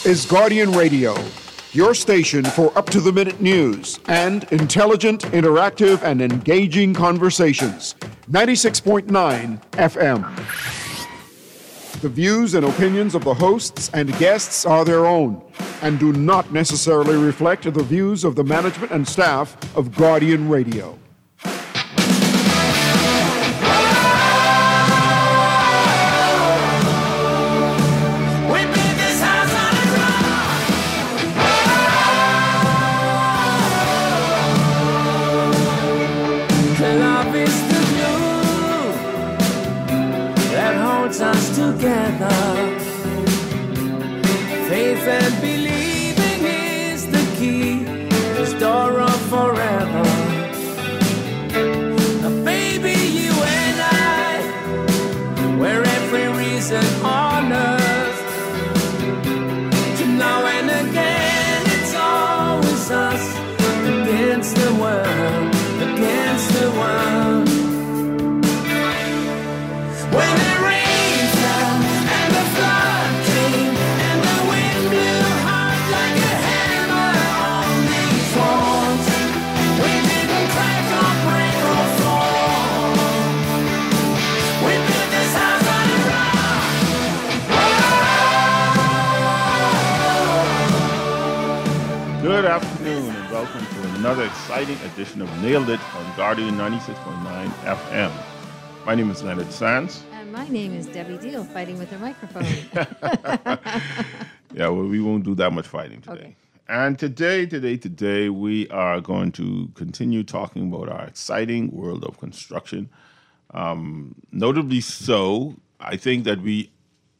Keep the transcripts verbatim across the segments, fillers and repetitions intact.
This is Guardian Radio, your station for up-to-the-minute news and intelligent, interactive, and engaging conversations. ninety-six point nine F M. The views and opinions of the hosts and guests are their own and do not necessarily reflect the views of the management and staff of Guardian Radio. Us together. Faith and believing is the key, this door of forever. Now, baby, you and I, we're every reason on earth. To now and again, it's always us against the world, against the world. When it Good afternoon and welcome to another exciting edition of Nailed It on Guardian ninety-six point nine F M. My name is Leonard Sands. And my name is Debbie Deal, fighting with a microphone. Yeah, well, we won't do that much fighting today. Okay. And today, today, today, we are going to continue talking about our exciting world of construction. Um, notably so, I think that we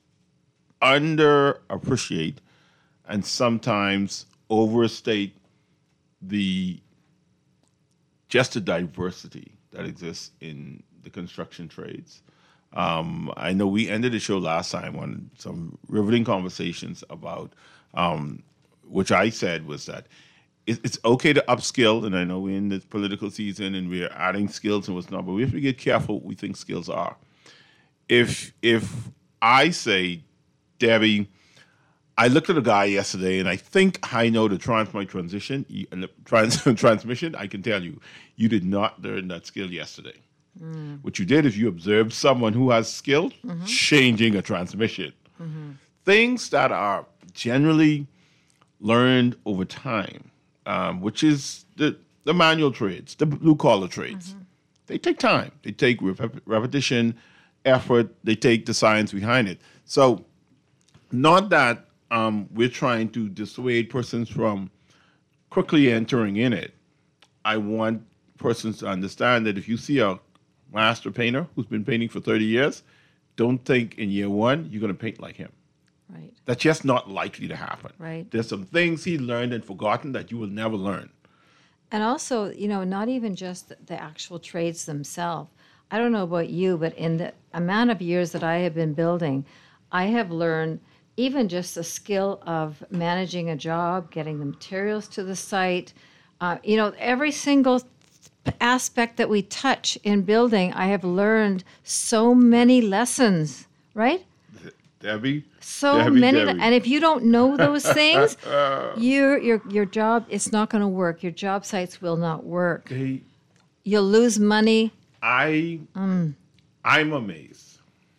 underappreciate and sometimes overstate the just the diversity that exists in the construction trades. Um, I know we ended the show last time on some riveting conversations about, um, which I said was that it, it's okay to upskill, and I know we're in this political season and we're adding skills and what's not, but we have to get careful what we think skills are. If if I say, Debbie, I looked at a guy yesterday, and I think I know the trans my transition, trans, transmission. I can tell you, you did not learn that skill yesterday. Mm. What you did is you observed someone who has skill mm-hmm. changing a transmission. Mm-hmm. Things that are generally learned over time, um, which is the, the manual trades, the blue-collar trades. Mm-hmm. They take time. They take rep- repetition, effort. They take the science behind it. So not that Um, we're trying to dissuade persons from quickly entering in it. I want persons to understand that if you see a master painter who's been painting for thirty years, don't think in year one you're going to paint like him. Right. That's just not likely to happen. Right. There's some things he learned and forgotten that you will never learn. And also, you know, not even just the, the actual trades themselves. I don't know about you, but in the amount of years that I have been building, I have learned even just the skill of managing a job, getting the materials to the site, uh, you know, every single aspect that we touch in building, I have learned so many lessons, right? Debbie? So Debbie, many, Debbie. and if you don't know those things, your your your job, it's not going to work. Your job sites will not work. They, You'll lose money. I, Mm. I'm amazed.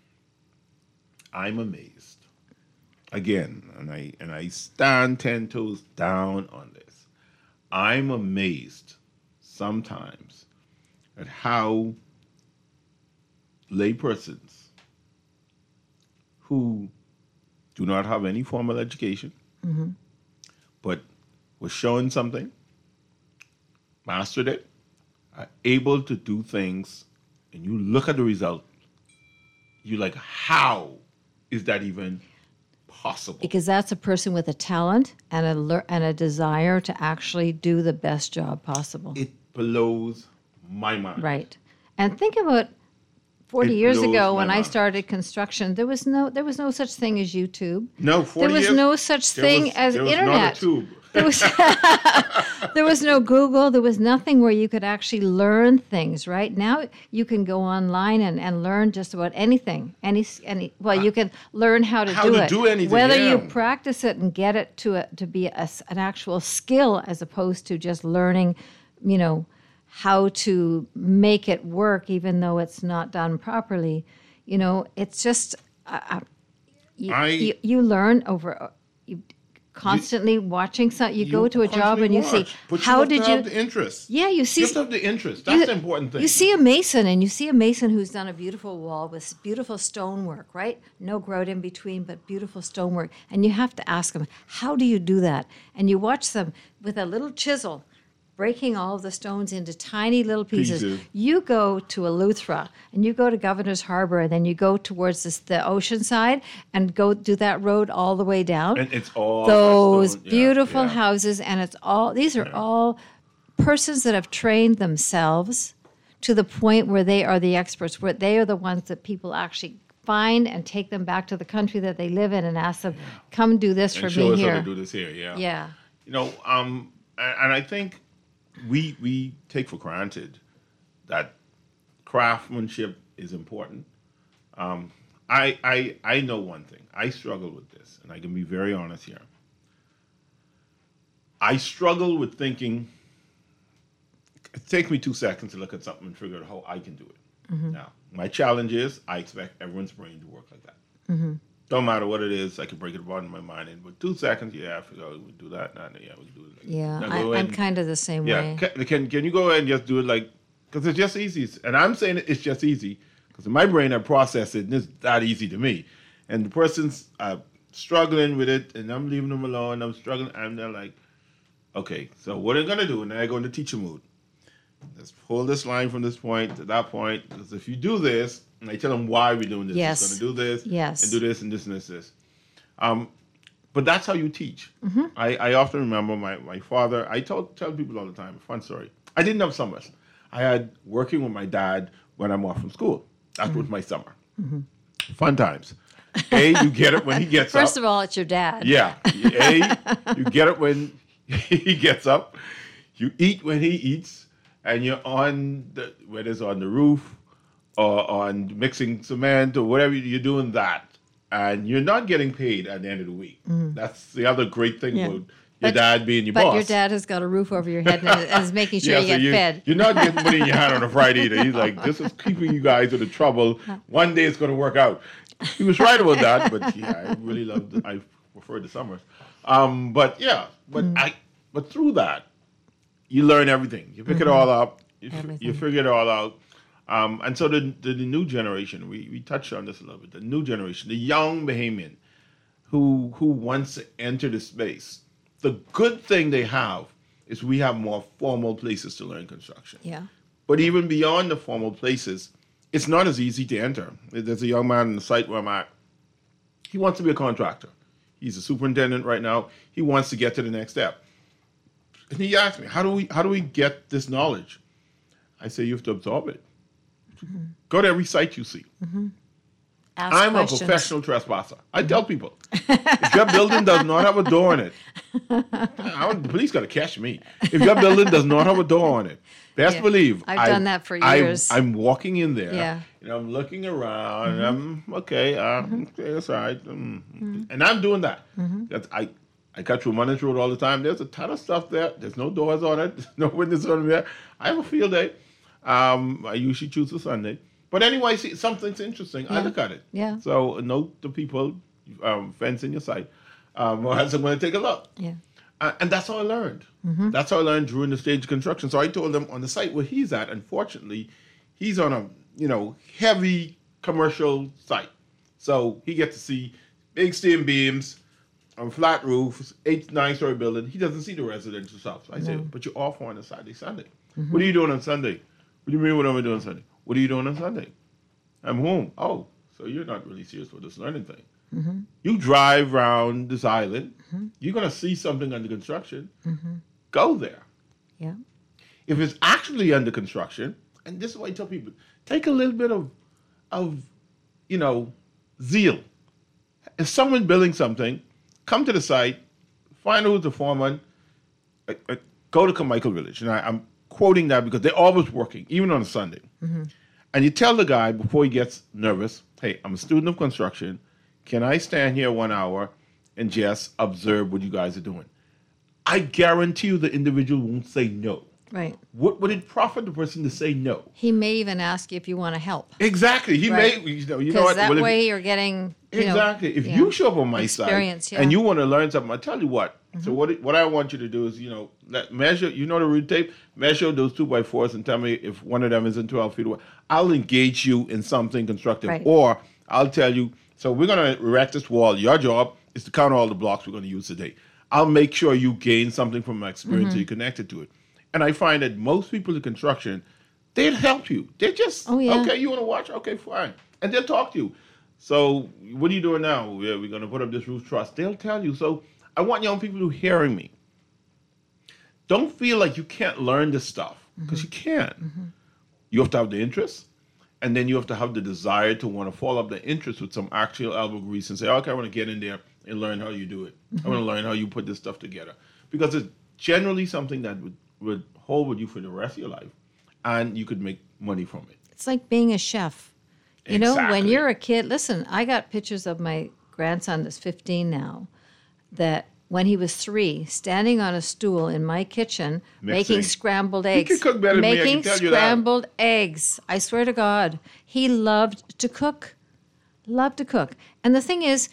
I'm amazed. Again, and I and I stand ten toes down on this. I'm amazed sometimes at how laypersons who do not have any formal education, mm-hmm. but were shown something, mastered it, are able to do things, and you look at the result, you're like, how is that even possible? Because that's a person with a talent and a lear- and a desire to actually do the best job possible. It blows my mind. Right. And think about forty It years blows ago my when I mind. started construction, there was no there was no such thing as YouTube. No, forty There was years, no such there thing was- as there was internet. not a tube. there was there was no Google. There was nothing where you could actually learn things. Right now, you can go online and, and learn just about anything. Any any well, you can learn how to How do to it. do anything, Whether you yeah. practice it and get it to a, to be a s an actual skill, as opposed to just learning, you know, how to make it work, even though it's not done properly. You know, it's just uh, uh, you, I- you you learn over. uh, You, constantly watching some you, go to a job and you see But how you have did to you have the interest. yeah you see You have to have the interest. That's you- the important thing. You see a mason, and you see a mason who's done a beautiful wall with beautiful stonework, right? No grout in between, but beautiful stonework. And you have to ask them, how do you do that? And you watch them with a little chisel, breaking all of the stones into tiny little pieces. Pieces. You go to Eleuthera, and you go to Governor's Harbor, and then you go towards this, the ocean side, and go do that road all the way down. And it's all those stone, yeah, beautiful yeah. houses, and it's all these are all persons that have trained themselves to the point where they are the experts, where they are the ones that people actually find and take them back to the country that they live in and ask them, come do this for and show me us here. how to do this here. Yeah. Yeah. You know, um, and, and I think we we take for granted that craftsmanship is important. Um, I, I I know one thing. I struggle with this, and I can be very honest here. I struggle with thinking. It takes me two seconds to look at something and figure out how I can do it. Now, my challenge is I expect everyone's brain to work like that. Don't matter what it is, I can break it apart in my mind. And with two seconds, yeah, I figure out we do that. Nah, nah, yeah, we can do it. Yeah, Now I, go I'm ahead. kind of the same Yeah, way. can, can can you go ahead and just do it like, because it's just easy. And I'm saying it's just easy because in my brain I process it and it's that easy to me. And the person's uh, struggling with it, and I'm leaving them alone. I'm struggling, and they're like, okay, so what are you gonna do? And then I go into teacher mood. Let's pull this line from this point to that point. Because if you do this, and I tell them why we're doing this, Yes. it's gonna do this, Yes. and do this and this and this this. Um, but that's how you teach. Mm-hmm. I, I often remember my, my father, I told, tell people all the time, fun story. I didn't have summers. I had working with my dad when I'm off from school. That Mm-hmm. was my summer. Fun times. A, you get it when he gets First up. of all, it's your dad. Yeah. A, you get it when he gets up. You eat when he eats. And you're on, the, whether it's on the roof or on mixing cement or whatever, you're doing that. And you're not getting paid at the end of the week. That's the other great thing Yeah. about your But- dad being your But boss. your dad has got a roof over your head and is- is making sure Yeah, you so get you, fed. You're not getting money in your hand on a Friday either. He's like, this is keeping you guys out of trouble. One day it's going to work out. He was right about that, but yeah, I really loved it. I prefer the summers. Um, but yeah, but Mm. I, but through that, you learn everything. You pick it all up. You, f- Everything. you figure it all out. Um, and so the, the the new generation, we, we touched on this a little bit. The new generation, the young Bahamian, who who wants to enter the space. The good thing they have is we have more formal places to learn construction. Yeah. But even beyond the formal places, it's not as easy to enter. There's a young man on the site where I'm at. He wants to be a contractor. He's a superintendent right now. He wants to get to the next step. And he asked me, how do we how do we get this knowledge? I say you have to absorb it. Go to every site you see. Ask I'm questions. a professional trespasser. I tell people, if your building does not have a door in it, I would, the police got to catch me. If your building does not have a door on it, best Yeah. believe I've done that for I- years. I'm walking in there, Yeah. and I'm looking around, and I'm okay. Uh, okay, that's all right. Mm. And I'm doing that. That's, I I cut through Munich Road all the time. There's a ton of stuff there. There's no doors on it. There's no windows on it there. I have a field day. Um, I usually choose a Sunday. But anyway, see, something's interesting. I Yeah. look at it. Yeah. So note the people um, fencing your site. Um, or else I'm going to take a look. Yeah. Uh, and that's how I learned. That's how I learned during the stage of construction. So I told him on the site where he's at, unfortunately, he's on a, you know, heavy commercial site. So he gets to see big steel beams on flat roofs, eight, nine story building. He doesn't see the residential stuff. So I say, but you're off on a Saturday, Sunday. What are you doing on Sunday? What do you mean what am I doing on Sunday? What are you doing on Sunday? I'm home. Oh, so you're not really serious with this learning thing. You drive around this island, you're going to see something under construction. Go there. Yeah. If it's actually under construction, and this is why I tell people, take a little bit of, of, you know, zeal. If someone's building something, come to the site, find out who's the foreman, I, I go to Carmichael Village, and I, I'm quoting that because they're always working, even on a Sunday. Mm-hmm. And you tell the guy before he gets nervous, hey, I'm a student of construction. Can I stand here one hour and just observe what you guys are doing? I guarantee you the individual won't say no. Right. What would it profit the person to say no? He may even ask you if you want to help. Exactly. He Right. may, you know, you know Because what? that Well, if- way you're getting, you know, exactly. If yeah, you show up on my side experience, yeah. and you want to learn something, I tell you what. Mm-hmm. So what what I want you to do is, you know, let, measure. You know the root tape. Measure those two by fours and tell me if one of them isn't twelve feet away. I'll engage you in something constructive, Right. or I'll tell you. So we're gonna erect this wall. Your job is to count all the blocks we're gonna use today. I'll make sure you gain something from my experience Mm-hmm. so you're connected to it. And I find that most people in construction, they'd help you. They just, Oh, yeah. okay, you want to watch? Okay, fine. And they'll talk to you. So what are you doing now? Yeah, we're going to put up this roof truss. They'll tell you. So I want young people who are hearing me. Don't feel like you can't learn this stuff, because Mm-hmm. you can. You have to have the interest, and then you have to have the desire to want to follow up the interest with some actual elbow grease and say, okay, I want to get in there and learn how you do it. I want to learn how you put this stuff together. Because it's generally something that would, would hold with you for the rest of your life, and you could make money from it. It's like being a chef. You know, when Exactly. you're a kid, listen, I got pictures of my grandson that's fifteen now, that when he was three, standing on a stool in my kitchen, Mixing. making scrambled He eggs. could cook better than me, I can making tell you that. scrambled eggs. I swear to God. He loved to cook. Loved to cook. And the thing is,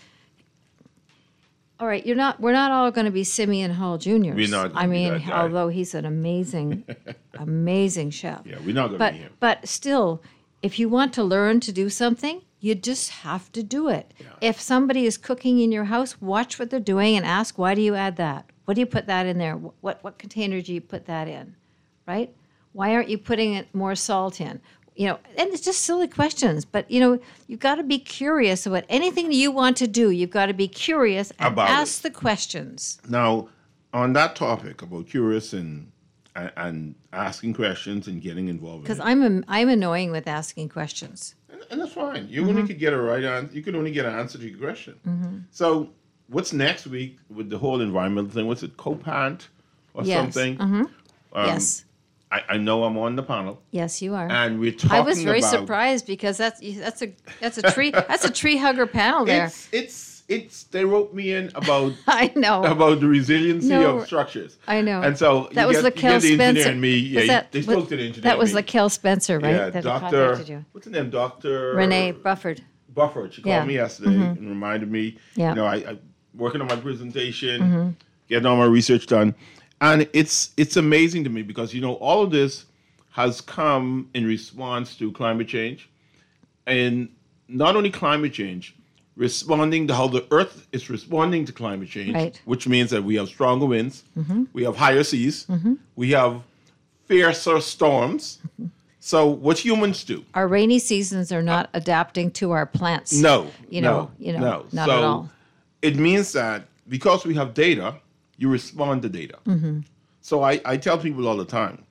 all right, you're not we're not all going to be Simeon Hall Juniors. We're not gonna I be mean, that guy. although he's an amazing, amazing chef. Yeah, we're not going to But be him. but still, if you want to learn to do something, you just have to do it. If somebody is cooking in your house, watch what they're doing and ask, why do you add that? What do you put that in there? What what container do you put that in? Right? Why aren't you putting it more salt in? You know, and it's just silly questions. But you know, you've got to be curious about anything you want to do. You've got to be curious and About it. ask the questions. Now, on that topic about curious and and, and asking questions and getting involved in Because it, I'm am- I'm annoying with asking questions. and, and that's fine. You Mm-hmm. only could get a right answer. You can only get an answer to your question. So, what's next week with the whole environmental thing? What's it, COPANT or Yes. something? Mhm. Um, yes. I, I know I'm on the panel, Yes, you are. and we're talking I was very about surprised because that's that's a that's a tree that's a tree hugger panel there. It's it's it's. They wrote me in about I know. about the resiliency No, of structures. I know. And so that you was get, Lakel you get the engineer Spencer. and me. Was Yeah, that, they was- spoke to the engineer. That was and me. Lakel Spencer, right? Yeah, that Doctor. contacted you. What's the name? Doctor Renee Bufford. Bufford. She called Yeah. Mm-hmm. me yesterday and reminded me. Yeah. Mm-hmm. You know, I, I working on my presentation, getting all my research done, and it's it's amazing to me because you know all of this has come in response to climate change, and not only climate change, responding to how the Earth is responding to climate change, Right. which means that we have stronger winds, we have higher seas, we have fiercer storms. So what humans do? Our rainy seasons are not adapting to our plants. No, You know, no, you know, no. not so at all. It means that because we have data, you respond to data. Mm-hmm. So I, I tell people all the time,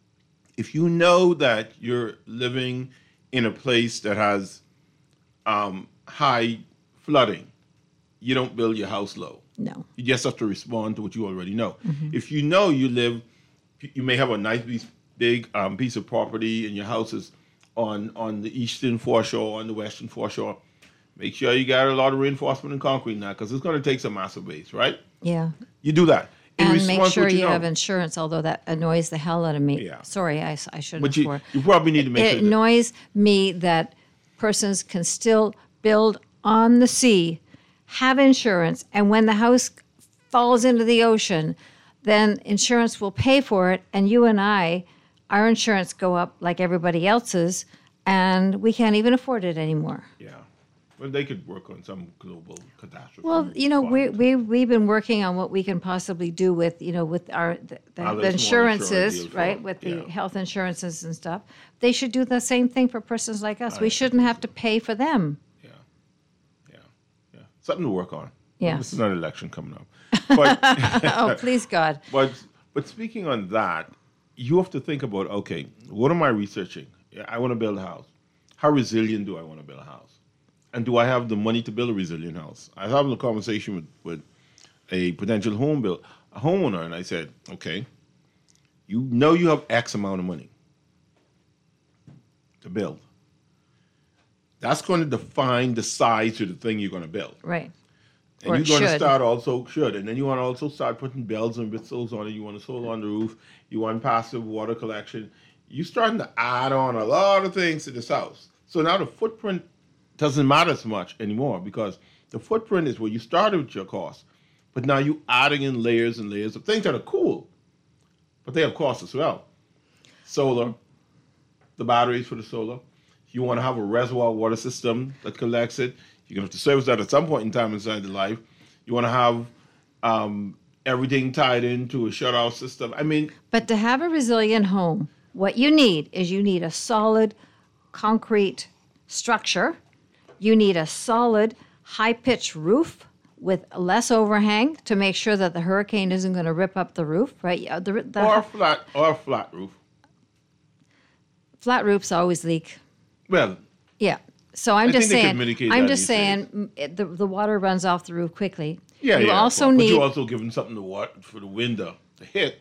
if you know that you're living in a place that has um, high flooding, you don't build your house low. No. You just have to respond to what you already know. Mm-hmm. If you know you live, you may have a nice piece, big um, piece of property and your house is on, on the eastern foreshore, on the western foreshore, make sure you got a lot of reinforcement and concrete now because it's going to take some massive base, right? Yeah. You do that. In And make response to sure what you, know. have insurance, although that annoys the hell out of me. Yeah. Sorry, I, I shouldn't But have you, swore. you probably need to make It sure that, annoys me that persons can still build on the sea, have insurance, and when the house falls into the ocean, then insurance will pay for it, and you and I, our insurance go up like everybody else's, and we can't even afford it anymore. yeah. Well, they could work on some global catastrophe. Well, you know, we, fund. we, we've been working on what we can possibly do with, you know, with our, the, the, How the there's more insurances, insurance deals right, for- with the yeah. health insurances and stuff. They should do the same thing for persons like us. I We think shouldn't have to pay for them. Yeah, yeah, yeah. Something to work on. Yes. This is not an election coming up. But, Oh, please, God. but, but speaking on that, you have to think about, okay, what am I researching? Yeah, I want to build a house. How resilient do I want to build a house? And do I have the money to build a resilient house? I was having a conversation with, with a potential home build, a homeowner, and I said, okay, you know you have X amount of money to build. That's going to define the size of the thing you're going to build. Right. And Or you're it going to should. start also, should, and then you want to also start putting bells and whistles on it. You want a solar on the roof. You want passive water collection. You're starting to add on a lot of things to this house. So now the footprint doesn't matter so much anymore because the footprint is where you started with your cost. But now you're adding in layers and layers of things that are cool, but they have costs as well. Solar, the batteries for the solar. You want to have a reservoir water system that collects it. You're going to have to service that at some point in time inside the life. You want to have um, everything tied into a shut-off system. I mean, But to have a resilient home, what you need is you need a solid concrete structure. You need a solid high-pitched roof with less overhang to make sure that the hurricane isn't going to rip up the roof, right? Yeah, The, the or flat, or flat roof. flat roofs always leak. Well, Yeah. So I'm I just think they could saying, mitigate I'm that just these days. saying mm, it- the, the water runs off the roof quickly. yeah, you yeah. also but need you also giving something to what for the window to hit.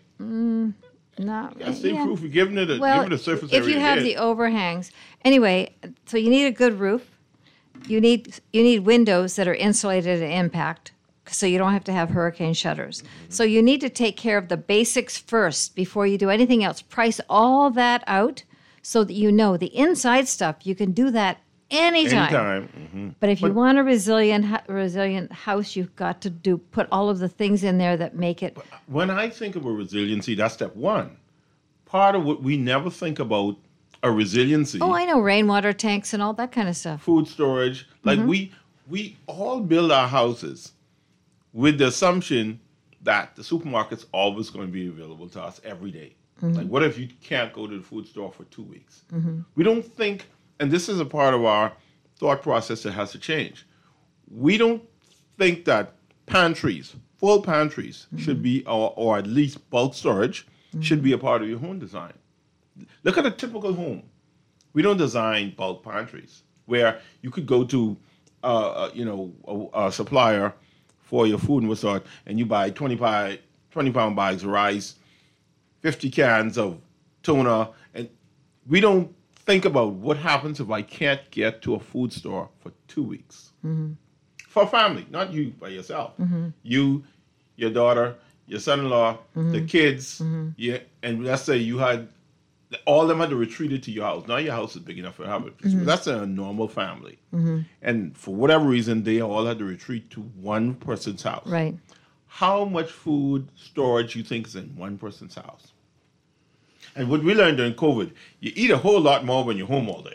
not Yeah, stay yeah. proof. You're giving it a, Well, giving it a surface if area you to have hit. the overhangs, anyway. So you need a good roof. You need you need windows that are insulated to impact, so you don't have to have hurricane shutters. Mm-hmm. So you need to take care of the basics first before you do anything else. Price all that out so that you know the inside stuff. You can do that anytime. Anytime. hmm But if you But- want a resilient hu- resilient house, you've got to do put all of the things in there that make it. When I think of a resiliency, that's step one. Part of what we never think about a resiliency, Oh, I know, rainwater tanks and all that kind of stuff. food storage. Like Mm-hmm. we we all build our houses with the assumption that the supermarket's always going to be available to us every day. Mm-hmm. Like, what if you can't go to the food store for two weeks? We don't think, and this is a part of our thought process that has to change. We don't think that pantries, full pantries, Mm-hmm. should be, or, or at least bulk storage, should be a part of your home design. Look at a typical home. We don't design bulk pantries where you could go to, uh, uh, you know, a, a supplier for your food and whatnot, and you buy twenty pound, twenty pound bags of rice, fifty cans of tuna, and we don't think about what happens if I can't get to a food store for two weeks. For a family, not you by yourself. You, your daughter, your son-in-law, the kids, yeah, and let's say you had all of them had to retreat to your house. Now your house is big enough to have it. That's a normal family. And for whatever reason, they all had to retreat to one person's house. Right. How much food storage you think is in one person's house? And what we learned during COVID, you eat a whole lot more when you're home all day.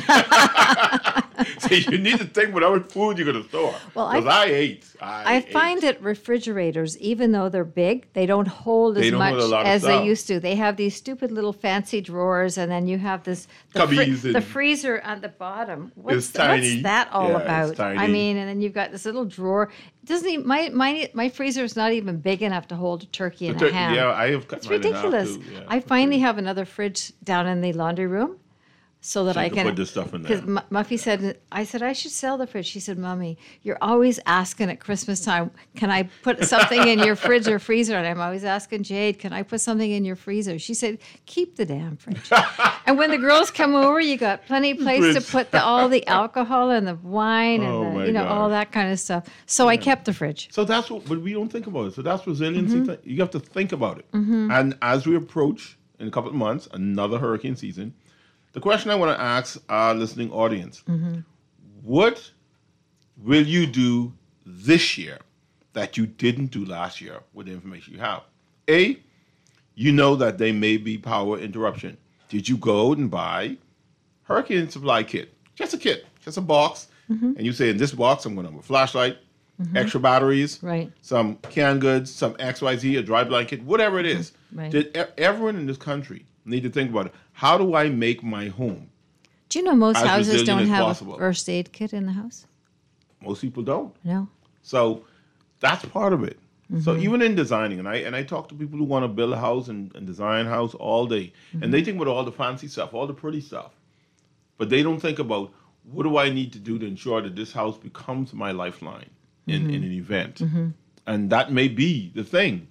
So you need to think what other food you're going to store. Well, I- Because I, ate. I, I ate. find that refrigerators, even though they're big, they don't hold They as don't much hold a lot of as they stuff. used to. They have these stupid little fancy drawers, and then you have this the, Cubbies the and- freezer at the bottom. What's, It's tiny. what's that all Yeah, it's about? tiny. I mean, and then you've got this little drawer. It doesn't even, my my my freezer is not even big enough to hold a turkey and The a tur- ham. yeah, I have cut It's mine in half, ridiculous. too. Yeah, I for finally sure. have another fridge down in the laundry room, so that So you I can can put this stuff in Because there. Muffy said, I said I should sell the fridge. She said, "Mommy, you're always asking at Christmas time, can I put something in your fridge or freezer?" And I'm always asking Jade, "Can I put something in your freezer?" She said, "Keep the damn fridge." And when the girls come over, you got plenty of place to Fridge. put the, all the alcohol and the wine and Oh, the, my you know all gosh. that kind of stuff. So I kept the fridge. So that's what, but we don't think about it. So that's resiliency. Mm-hmm. thing. You have to think about it. And as we approach in a couple of months another hurricane season, the question I want to ask our listening audience: Mm-hmm. What will you do this year that you didn't do last year with the information you have? A, you know that there may be power interruption. Did you go out and buy hurricane supply kit? Just a kit, just a box, Mm-hmm. and you say in this box I'm going to have a flashlight, extra batteries, Right. some canned goods, some X Y Z, a dry blanket, whatever it is. Right. Did e- everyone in this country need to think about it? How do I make my home? Do you know most As houses resilient don't as have possible. a first aid kit in the house? Most people don't. No. So that's part of it. So Mm-hmm. even in designing, and I and I talk to people who want to build a house and, and design a house all day, and Mm-hmm. they think about all the fancy stuff, all the pretty stuff, but they don't think about what do I need to do to ensure that this house becomes my lifeline in, Mm-hmm. in an event, and that may be the thing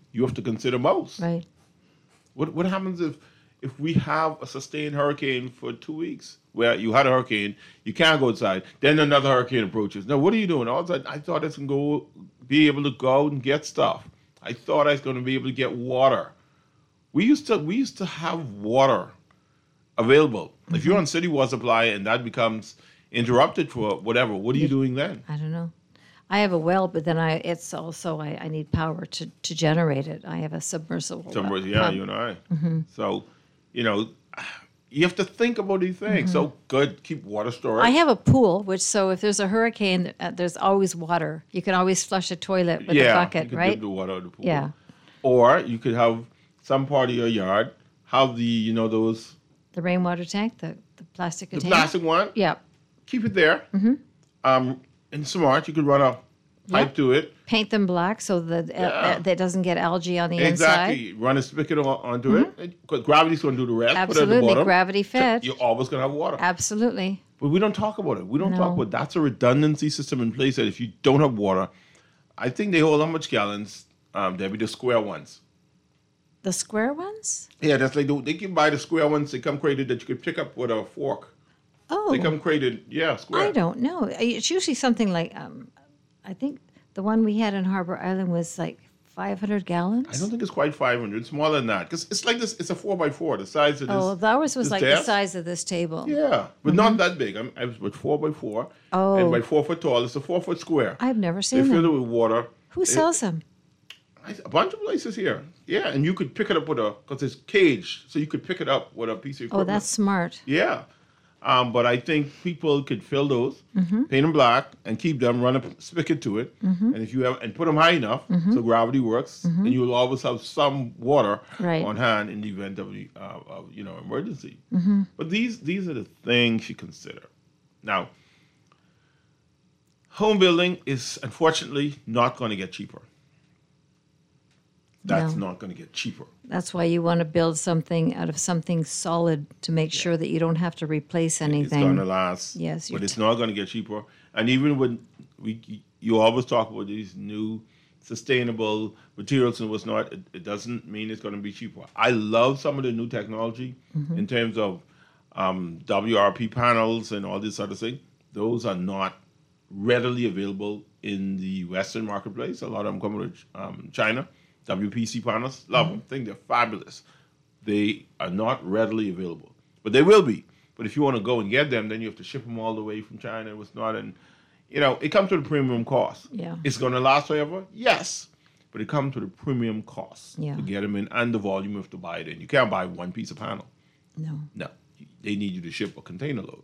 you have to consider most. Right. What what happens if if we have a sustained hurricane for two weeks where you had a hurricane, you can't go outside, then another hurricane approaches. Now, what are you doing? All of a sudden, I thought I was going to go be able to go out and get stuff. I thought I was going to be able to get water. We used to we used to have water available. Mm-hmm. If you're on city water supply and that becomes interrupted for whatever, what are you doing then? I don't know. I have a well, but then I it's also I, I need power to, to generate it. I have a submersible. Submersible, well. yeah, Pump. you and I. Mm-hmm. So, you know, you have to think about these things. Mm-hmm. So good, keep water storage. I have a pool, which so if there's a hurricane, uh, there's always water. You can always flush a toilet with yeah, a bucket, you can right? dip the water out of the pool. Yeah. Or you could have some part of your yard have the you know those The rainwater tank, the, the plastic the container. plastic one. Yeah. Keep it there. Mm-hmm. Um, and smart, you could run a pipe Yep. to it. Paint them black so that Yeah. uh, that doesn't get algae on the Exactly. inside. Run a spigot on, onto it. Because gravity's going to do the rest. Put it at the Absolutely, bottom. gravity fed. You're always going to have water. Absolutely. But we don't talk about it. We don't No. talk about that's a redundancy system in place that if you don't have water, I think they hold how much gallons, um, Debbie, the square ones. The square ones? Yeah, that's like the, they can buy the square ones. They come crated that you could pick up with a fork. Oh, They come crated, yeah, square. I don't know. It's usually something like, um, I think the one we had in Harbor Island was like five hundred gallons. I don't think it's quite five hundred. It's smaller than that. Because it's like this, it's a four by four, the size of this. Oh, ours was this like desk. the size of this table. Yeah, but not that big. I'm, I was with four by four. Oh. And by four foot tall, it's a four foot square. I've never They seen fill them. it with water. Who sells them? A bunch of places here. Yeah, and you could pick it up with a, because it's caged, so you could pick it up with a piece of Oh, equipment. that's smart. Yeah. Um, but I think people could fill those, Mm-hmm. paint them black, and keep them, run a spigot to it, Mm-hmm. and if you have and put them high enough so gravity works, and you will always have some water Right. on hand in the event of, the, uh, of you know emergency. Mm-hmm. But these these are the things you consider. Now, home building is unfortunately not going to get cheaper. That's No. not going to get cheaper. That's why you want to build something out of something solid to make sure that you don't have to replace It's anything. going to last. Yes, but you're it's t- not going to get cheaper. And even when we, you always talk about these new sustainable materials and what's not, it, it doesn't mean it's going to be cheaper. I love some of the new technology Mm-hmm. in terms of um, W R P panels and all this other thing. Those are not readily available in the Western marketplace. A lot of them come from um, China. W P C panels, love Mm-hmm. them. Think they're fabulous. They are not readily available, but they will be. But if you want to go and get them, then you have to ship them all the way from China. It was not, and you know, it comes with a premium cost. Yeah. It's going to last forever, yes, but it comes with a premium cost Yeah. to get them in and the volume you have to buy it in. You can't buy one piece of panel. No. No, they need you to ship a container load.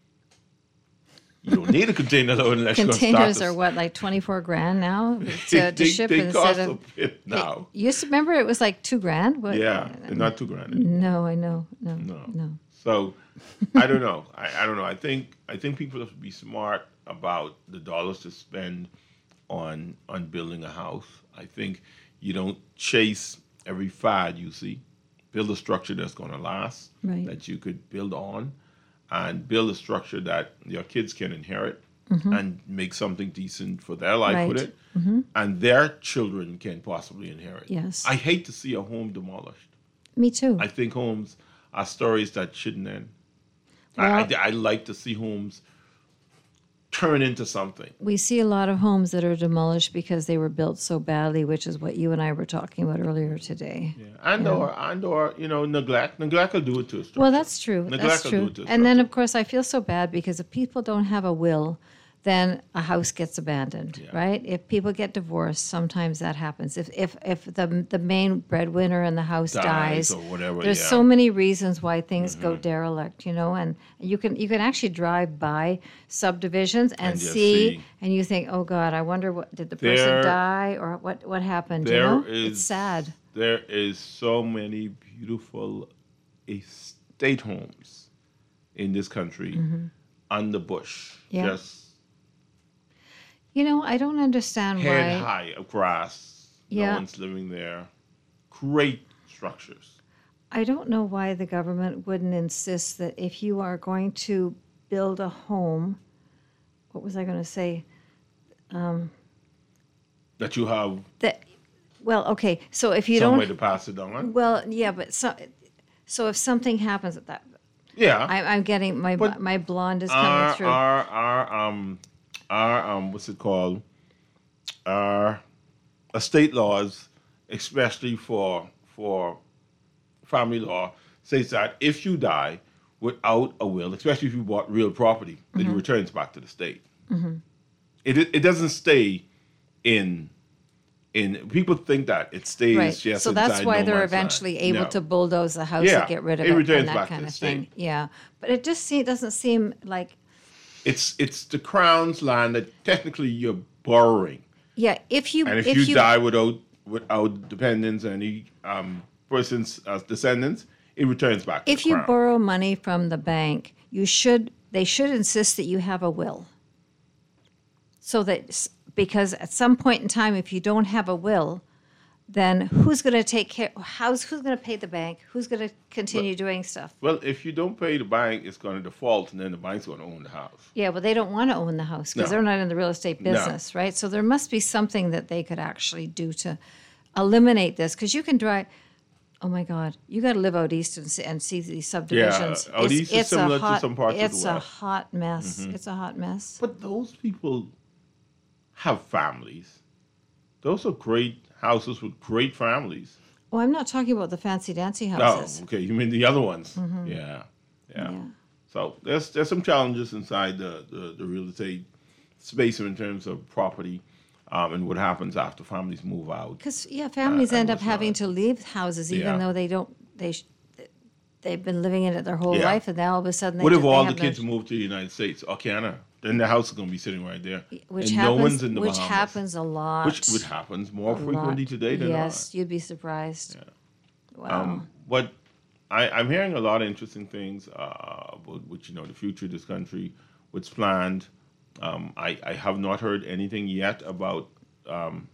You don't need a container load unless you're going to start Containers this. are what, like twenty-four grand now to, to they, ship they instead cost of. a bit now. You used to remember it was like two grand. What, Yeah, they're not too grand anymore. No, I know. No. No. No. So I don't know. I, I don't know. I think I think people have to be smart about the dollars to spend on on building a house. I think you don't chase every fad you see. Build a structure that's going to last, Right. that you could build on, and build a structure that your kids can inherit and make something decent for their life with Right. it, and their children can possibly inherit. Yes. I hate to see a home demolished. Me too. I think homes are stories that shouldn't end. Well- I, I, I like to see homes turn into something. We see a lot of homes that are demolished because they were built so badly, which is what you and I were talking about earlier today. Yeah. And or and or you know neglect. Neglect will do it to a structure. Well, that's true. Neglect That's will do true. it to a And then, structure. of course, I feel so bad because if people don't have a will, then a house gets abandoned, Yeah. right? If people get divorced, sometimes that happens. If if if the the main breadwinner in the house Dies dies, or whatever, there's yeah. so many reasons why things go derelict, you know. And you can you can actually drive by subdivisions and, And you see, see. and you think, oh God, I wonder what did the person There- die or what what happened? There you know, is it's sad. There is so many beautiful estate homes in this country on the bush. Mm-hmm. Yeah. Just You know, I don't understand head why. high of grass. Yeah. No one's living there. Great structures. I don't know why the government wouldn't insist that if you are going to build a home, what was I going to say? That you have That Well, okay, so if you some don't, way to pass it on. well, yeah, but so, so if something happens at that, Yeah. I, I'm getting, my But my blonde is coming our, through. our, our, um, our, um, what's it called? Our estate laws, especially for for family law, says that if you die without a will, especially if you bought real property, then Mm-hmm. it returns back to the state. It it doesn't stay in in. People think that it stays Right, just so that's inside why no they're man's land. eventually able No. to bulldoze the house Yeah, and get rid of it it returns and that back to kind the of thing. state. Yeah, but it just see, doesn't seem like, It's it's the crown's land that technically you're borrowing. yeah, if you, And if, if you, you, die without without dependents and any um, person's as descendants, it returns back. To if the you crown. borrow money from the bank, you should, they should insist that you have a will. So that, s- because at some point in time, if you don't have a will, then who's going to take care, how's, who's going to pay the bank? Who's going to continue doing stuff? Well, if you don't pay the bank, it's going to default, and then the bank's going to own the house. Yeah, well, they don't want to own the house because No. they're not in the real estate business, right? So there must be something that they could actually do to eliminate this, because you can drive. Oh my God, you got to live out east and see, and see these subdivisions. out It's- east is it's a similar to hot- some parts of the It's a West. Mm-hmm. hot mess. It's a hot mess. But those people have families. Those are great houses with great families. Oh, I'm not talking about the fancy dancy Oh, houses. okay. You mean the other ones? Yeah, yeah. Yeah. So there's there's some challenges inside the, the, the real estate space in terms of property um, and what happens after families move out. Because yeah, families Uh, end and up what's having not. to leave houses even Yeah. though they don't. They sh- they've been living in it their whole Yeah. life, and now all of a sudden they. What ju- if they all the have no- kids move to the United States or Canada? Then the house is going to be sitting right there. Which and happens. no one's in the which Bahamas. happens a lot. Which which happens more A frequently lot. today than Yes, you'd be surprised. Wow. Um, but I, I'm hearing a lot of interesting things uh, about which you know the future of this country, what's planned. Um, I, I have not heard anything yet about um,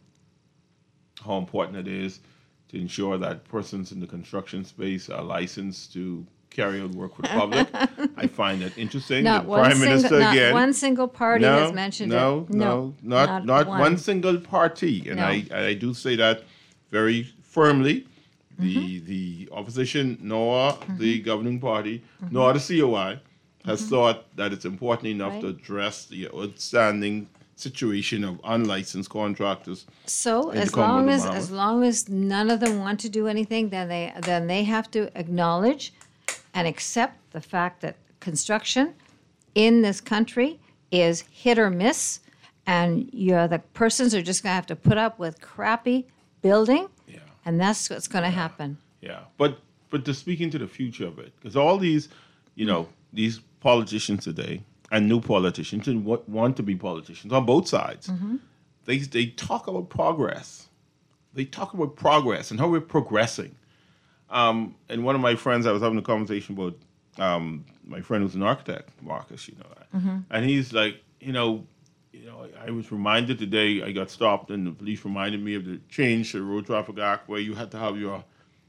how important it is to ensure that persons in the construction space are licensed to carry out work for the public. I find that interesting. not the one Prime single, Minister not again. one single party no, has mentioned no, it. No, not not, one. single party, and No. I I do say that very firmly. The Mm-hmm. the opposition, nor the governing party, Mm-hmm. nor the C O I, has thought that it's important enough to Right. address the outstanding situation of unlicensed contractors. So in the as Commonwealth long of as Bahamas. as long as none of them want to do anything, then they then they have to acknowledge and accept the fact that construction in this country is hit or miss, and you're the persons are just going to have to put up with crappy building, Yeah. and that's what's going to happen. Yeah, but but to speak into the future of it, because all these, you know, these politicians today and new politicians and what want to be politicians on both sides, they they talk about progress. They talk about progress and how we're progressing. Um, and one of my friends, I was having a conversation about um, my friend who's an architect, Marcus, you know that, and he's like, you know, you know, I, I was reminded today. I got stopped, and the police reminded me of the change to the Road Traffic Act, where you had to have your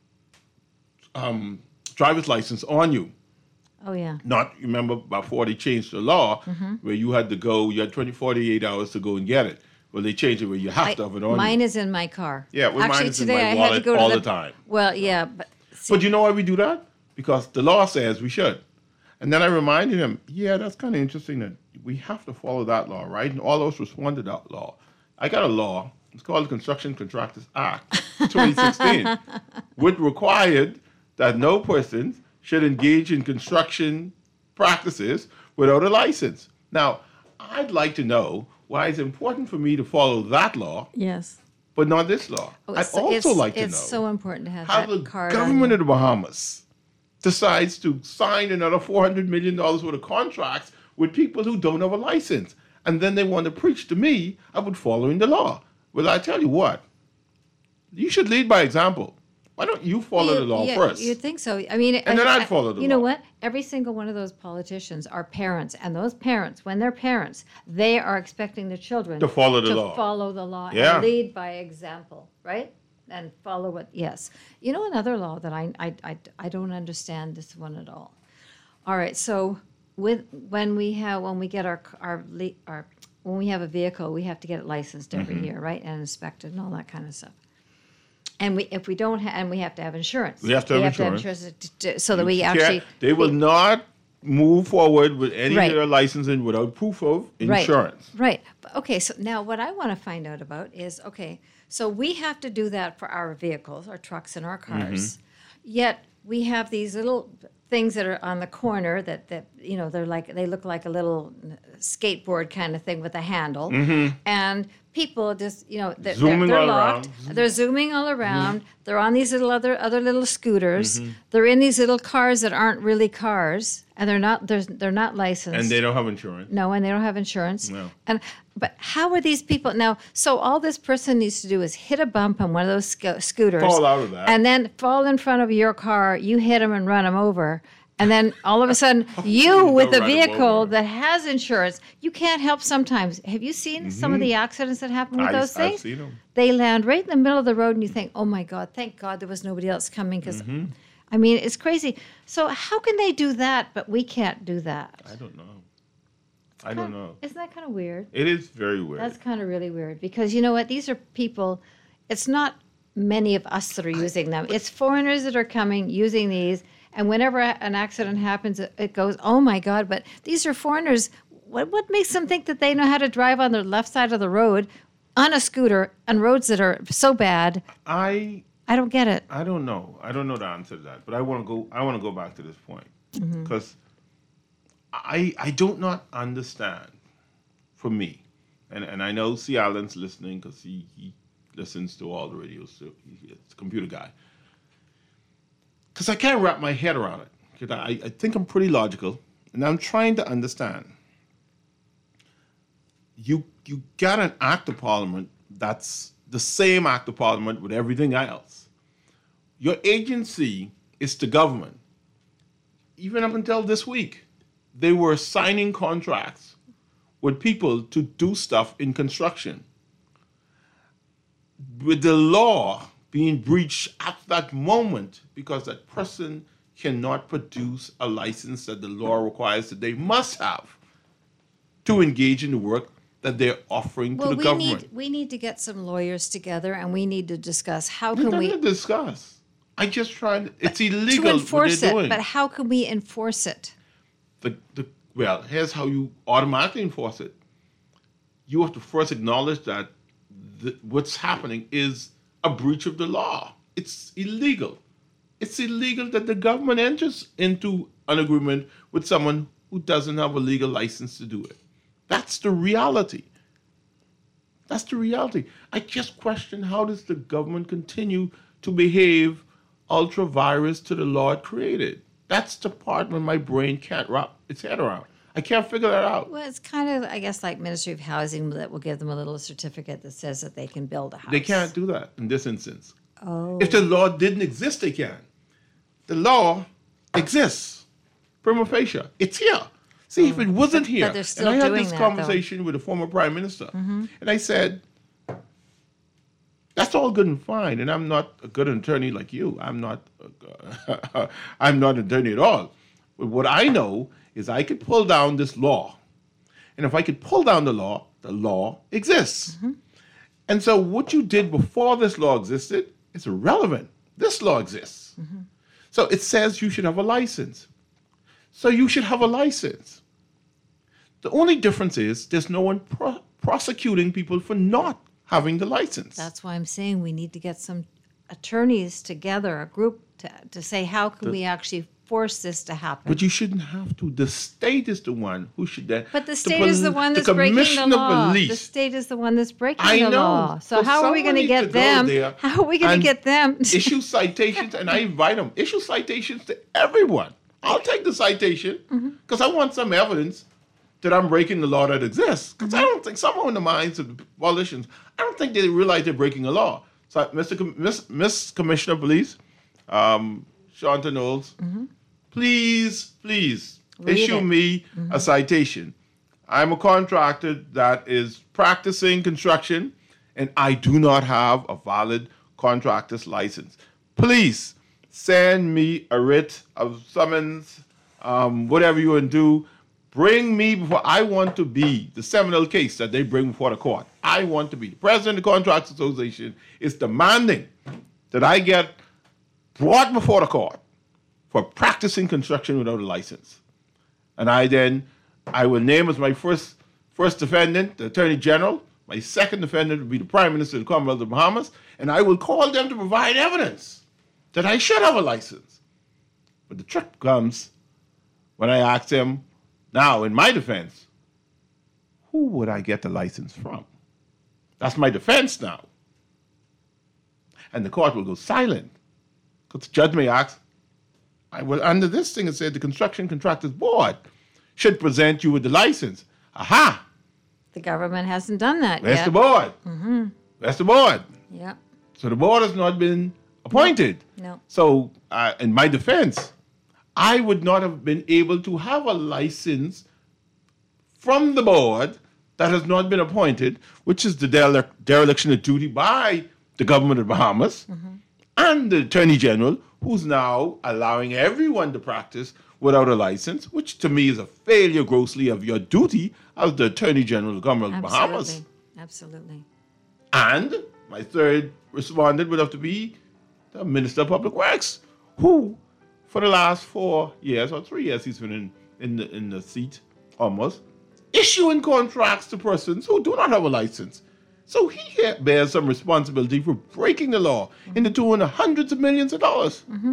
um, driver's license on you. Oh yeah. Not remember before they changed the law, where you had to go. You had twenty, forty-eight hours to go and get it. Well, they changed it where you have I- to have it on mine you. is in my car. Yeah, well, mine Actually, is in today my I had to wallet go to all the, the time. Well, yeah, but see, But you know why we do that? Because the law says we should. And then I reminded him, yeah, that's kind of interesting that we have to follow that law, right? And all of us respond to that law. I got a law. It's called the Construction Contractors Act, twenty sixteen, which required that no person should engage in construction practices without a license. Now, I'd like to know why it's important for me to follow that law, yes. but not this law. Oh, I'd it's- also it's- like to know It's so important to have how that the card on government you. of the Bahamas decides to sign another four hundred million dollars worth of contracts with people who don't have a license. And then they want to preach to me about following the law. Well, I tell you what, you should lead by example. Why don't you follow the law yeah, first? You'd think so. I mean, And then I'd follow the You know law. what? Every single one of those politicians are parents, and those parents, when they're parents, they are expecting their children To follow the to law. follow the law Yeah. and lead by example, right? And follow what? Yes. You know another law that I I I, I don't understand this one at all. All right, so with when we have when we get our our le- our when we have a vehicle, we have to get it licensed every Mm-hmm. year, right, and inspected and all that kind of stuff. And we, if we don't have, and we have to have insurance. We have to have insurance. insurance to- to- so that we You can't- actually. They will not move forward with any Right. of their licensing without proof of insurance. Right, right. But, okay, so now what I want to find out about is, okay, so we have to do that for our vehicles, our trucks and our cars. Mm-hmm. Yet we have these little things that are on the corner that, that, you know, they're like, they look like a little skateboard kind of thing with a handle. And people just, you know, they're, they're, Mm-hmm. Zooming they're all locked. around. Mm-hmm. They're zooming all around. They're on these little other other little scooters. They're in these little cars that aren't really cars, and they're not they're, they're not licensed. And they don't have insurance. No, and they don't have insurance. No. And but how are these people now? So all this person needs to do is hit a bump on one of those sco- scooters, Fall out of that. and then fall in front of your car. You hit them and run them over. And then all of a sudden, you with a run 'em vehicle over. that has insurance, you can't help sometimes. Have you seen some of the accidents that happen with Mm-hmm. I- those I've things? seen 'em. They land right in the middle of the road, and you think, "Oh my God! Thank God there was nobody else coming." Because, Mm-hmm. I mean, it's crazy. So how can they do that, but we can't do that? I don't know. I don't know. Isn't that kind of weird? It is very weird. That's kind of really weird because you know what? These are people, it's not many of us that are using them. It's foreigners that are coming using these. And whenever a- an accident happens, it, it goes, oh my God, but these are foreigners. What, what makes them think that they know how to drive on the left side of the road on a scooter on roads that are so bad? I I don't get it. I don't know. I don't know the answer to that. But I want to go. I want to go back to this point Mm-hmm. because I I don't not understand. For me, and and I know C. Allen's listening because he, he listens to all the radios. So he's a computer guy. Because I can't wrap my head around it. 'Cause I, I think I'm pretty logical, and I'm trying to understand. You you got an act of parliament that's the same act of parliament with everything else. Your agency is the government. Even up until this week, they were signing contracts with people to do stuff in construction. With the law being breached at that moment because that person cannot produce a license that the law requires that they must have to engage in the work that they're offering Well, to the we government. need we need to get some lawyers together, and we need to discuss how There's can we nothing to discuss. I just trying. It's to illegal enforce what they're it. doing. But how can we enforce it? the, the well, here's how you automatically enforce it. You have to first acknowledge that the, what's happening is a breach of the law. It's illegal. It's illegal that the government enters into an agreement with someone who doesn't have a legal license to do it. That's the reality. That's the reality. I just question, how does the government continue to behave ultra virus to the law it created? That's the part where my brain can't wrap its head around. I can't figure that out. Well, it's kind of, I guess, like Ministry of Housing that will give them a little certificate that says that they can build a house. They can't do that in this instance. Oh. If the law didn't exist, they can. The law exists. Prima facie. It's here. See, if it wasn't But- here, but they're still and I had doing this that, though. Mm-hmm. conversation with a former prime minister, and I said, that's all good and fine, and I'm not a good attorney like you. I'm not. Uh, I'm not an attorney at all. But what I know is I could pull down this law, and if I could pull down the law, the law exists. Mm-hmm. And so, what you did before this law existed is irrelevant. This law exists. Mm-hmm. So it says you should have a license. So you should have a license. The only difference is there's no one pro- prosecuting people for not having the license. That's why I'm saying we need to get some attorneys together, a group, to, to say how can we actually force this to happen. But you shouldn't have to. The state is the one who should then. But the state is the one that's breaking the law. The state is the one that's breaking I the know. law. So So how are we going to someone get needs to go them? there How are we going and to get them? issue citations, and I invite them. Issue citations to everyone. I'll take the citation because I want some evidence that I'm breaking the law that exists. Because I don't think someone in the minds of the politicians, I don't think they realize they're breaking a law. So, Mister Com- Miss, Miss Commissioner of Police, um, Shanta Knowles, please, please Read issue it. me a citation. I'm a contractor that is practicing construction, and I do not have a valid contractor's license. Please send me a writ of summons, um, whatever you want to do. Bring me before. I want to be the seminal case that they bring before the court. I want to be. The president of the Contractors Association is demanding that I get brought before the court for practicing construction without a license. And I then, I will name as my first first defendant the Attorney General. My second defendant will be the Prime Minister of the Commonwealth of the Bahamas. And I will call them to provide evidence that I should have a license. But the trick comes when I ask them, now in my defense, who would I get the license from? That's my defense now. And the court will go silent. Because the judge may ask, I will, under this thing, it said the Construction Contractors Board should present you with the license. Aha! The government hasn't done that Where's yet. the board? Mm-hmm. Where's the board? Yeah. So the board has not been appointed. No. So, uh, in my defense, I would not have been able to have a license from the board that has not been appointed, which is the dere- dereliction of duty by the government of Bahamas mm-hmm. and the Attorney General, who's now allowing everyone to practice without a license, which to me is a failure grossly of your duty as the Attorney General of the Commonwealth of Bahamas. Absolutely. And my third respondent would have to be the Minister of Public Works, who, for the last four years or three years, he's been in, in, the, in the seat almost, issuing contracts to persons who do not have a license. So he bears some responsibility for breaking the law mm-hmm. in the tune of hundreds of millions of dollars. Mm-hmm.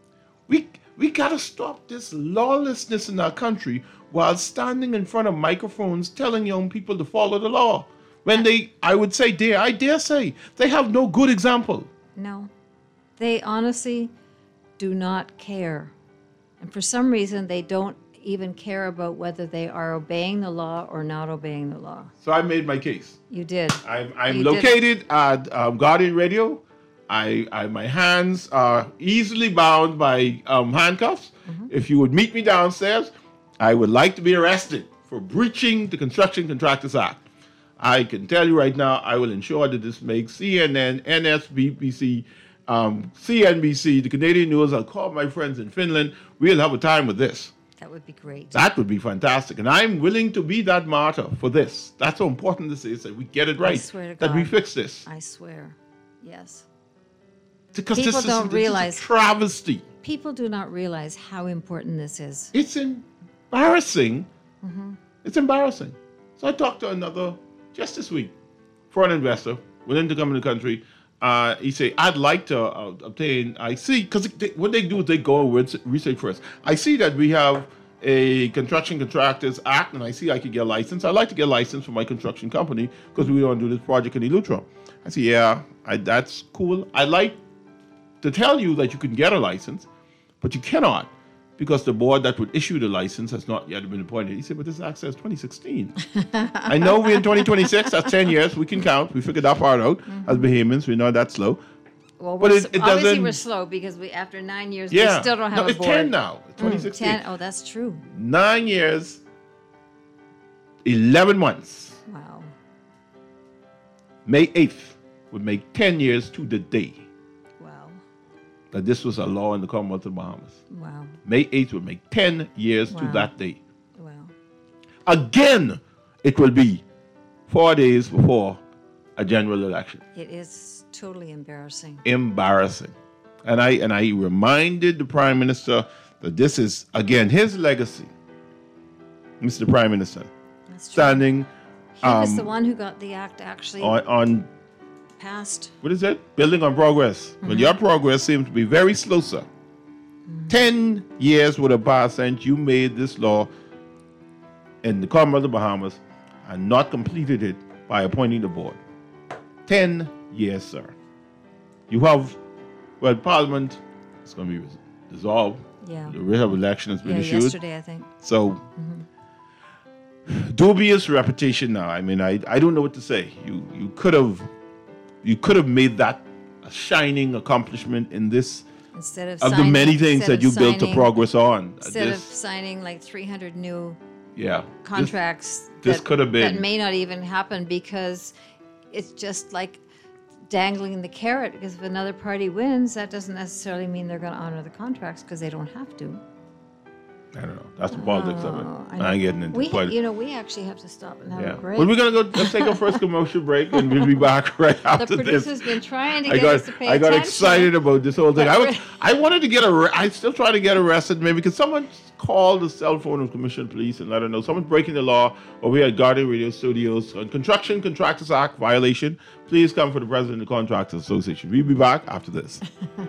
We we got to stop this lawlessness in our country while standing in front of microphones telling young people to follow the law. When they, I would say, dare, I dare say, they have no good example. No. They honestly do not care. And for some reason, they don't even care about whether they are obeying the law or not obeying the law. So I made my case. You did. I'm, I'm You located at um, Guardian Radio. I, I my hands are easily bound by um, handcuffs. Mm-hmm. If you would meet me downstairs, I would like to be arrested for breaching the Construction Contractors Act. I can tell you right now, I will ensure that this makes C N N, N S B B C, um, C N B C, the Canadian News. I'll call my friends in Finland. We'll have a time with this. That would be great. That would be fantastic. And I'm willing to be that martyr for this. That's how important this is, that we get it right. I swear to that God. we fix this. I swear. Yes. Because People this, don't is, realize- this is a travesty. People do not realize how important this is. It's embarrassing. Mm-hmm. It's embarrassing. So I talked to another just this week, foreign investor, willing to come in the country. Uh, he said, I'd like to uh, obtain, I see, because what they do is they go and research first. I see that we have a Construction Contractors Act, and I see I could get a license. I'd like to get a license for my construction company because we want to do this project in Eleuthera. I said, yeah, I, that's cool. I'd like to tell you that you can get a license, but you cannot because the board that would issue the license has not yet been appointed. He said, but this act says twenty sixteen. I know we're in twenty twenty-six. That's ten years. We can count. We figured that part out. Mm-hmm. As Bahamians, we know that's slow. Well, but we're, it, it obviously doesn't, we're slow because we after nine years, yeah. we still don't have no, a it's board. ten now. It's twenty sixteen. Mm, ten. Oh, that's true. Nine years, eleven months. Wow. May eighth would make ten years to the day Wow. that this was a law in the Commonwealth of the Bahamas. Wow. May eighth would make ten years Wow. to that day. Wow. Again, it will be four days before a general election. It is totally embarrassing. Embarrassing. And I and I reminded the Prime Minister that this is, again, his legacy. Mister Prime Minister, That's true. standing He was um, the one who got the act actually on, on, passed. what is it? Building on progress. Mm-hmm. Well, your progress seems to be very slow, sir. Mm-hmm. Ten years would have passed since you made this law in the Commonwealth of the Bahamas and not completed it by appointing the board. Ten years, sir. You have, well, Parliament is going to be dissolved. Yeah. The writ of election has been Yeah, issued. yesterday, I think. So, mm-hmm. dubious reputation now. I mean, I, I don't know what to say. You you could have you could have made that a shining accomplishment in this Instead of, of signing, the many things instead that you of built to signing- progress on. Instead This- of signing like three hundred new yeah, contracts this that, could have been- that may not even happen because it's just like dangling the carrot, because if another party wins, that doesn't necessarily mean they're going to honor the contracts because they don't have to. I don't know. That's the politics of it. Oh, I, I ain't getting into we, politics. you know, we actually have to stop and have Yeah. a break. Well, we're gonna go. Let's take our first commercial break, and we'll be back right the after this. producer's been trying to I get got us to pay I got attention. excited about this whole thing. But I was we're- I wanted to get arrested. I still try to get arrested. Maybe because someone called the cell phone of Commissioner Police and let her know someone's breaking the law over here at Guardian Radio Studios on Construction Contractors Act violation. Please come for the President of the Contractors Association. We'll be back after this.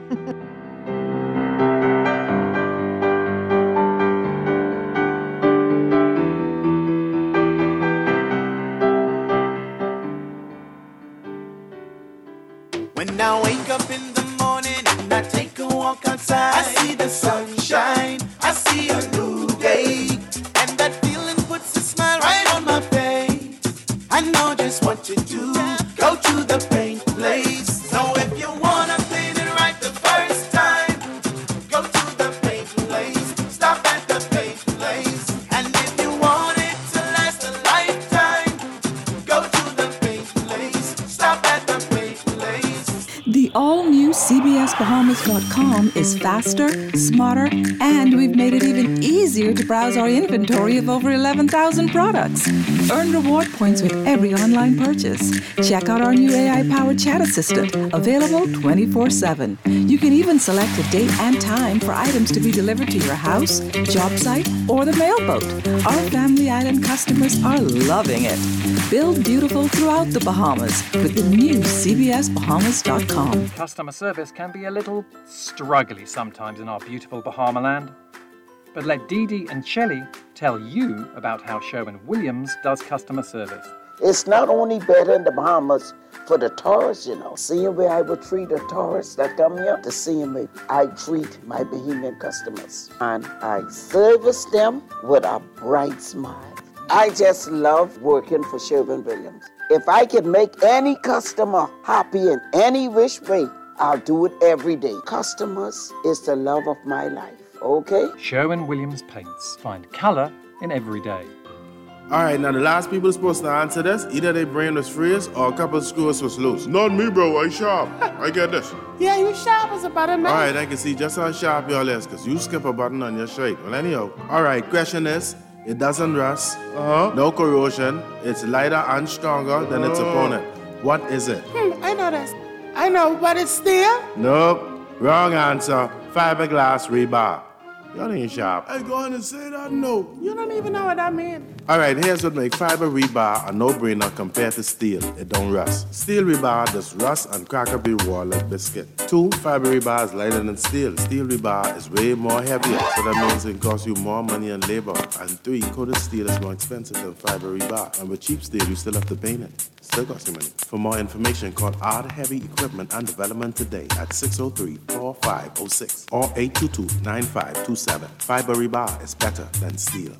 When I wake up in the morning and I take a walk outside, I see the sunshine, I see a new day, and that feeling puts a smile right on my face. I know just what to do, go to the paint place. So if you wanna clean it right the first time, go to the paint place, stop at the paint place. And if you want it to last a lifetime, go to the paint place, stop at the paint place. The all-new C B S Bahamas dot com is faster, smarter, and we've made it even easier to browse our inventory of over eleven thousand products. Earn reward points with every online purchase. Check out our new A I-powered chat assistant, available twenty-four seven. You can even select a date and time for items to be delivered to your house, job site, or the mailboat. Our Family Island customers are loving it. Build beautiful throughout the Bahamas with the new C B S Bahamas dot com. Customer service can be a little struggly sometimes in our beautiful Bahama land. But let Dee Dee and Shelley tell you about how Sherwin-Williams does customer service. It's not only better in the Bahamas for the tourists, you know, seeing where I would treat the tourists that come here, to seeing way I treat my Bahamian customers. And I service them with a bright smile. I just love working for Sherwin-Williams. If I can make any customer happy in any which way, I'll do it every day. Customers is the love of my life, okay? Sherwin-Williams Paints. Find colour in every day. All right, now the last people supposed to answer this, either their brain was freeze or a couple of screws was loose. Not me, bro. I sharp. I get this. Yeah, you sharp as a button, man. All right, I can see just how sharp y'all is, because you skip a button on your shirt. Well, anyhow. All right, question is, it doesn't rust, Uh-huh. no corrosion, it's lighter and stronger than its Uh. opponent. What is it? Hmm, I know this. I know, but it's steel. Nope, wrong answer. Fiberglass rebar. Y'all ain't sharp. I go on and say that no. You don't even know what that means. All right, here's what makes fiber rebar a no-brainer compared to steel. It don't rust. Steel rebar does rust and crack up your wall like biscuit. Two, fiber rebar is lighter than steel. Steel rebar is way more heavier, so that means it costs you more money and labor. And three, coated steel is more expensive than fiber rebar. And with cheap steel, you still have to paint it. Still costs you money. For more information, call Art Heavy Equipment and Development today at six oh three, four five oh six or eight two two, nine five two seven. Fiber rebar is better than steel.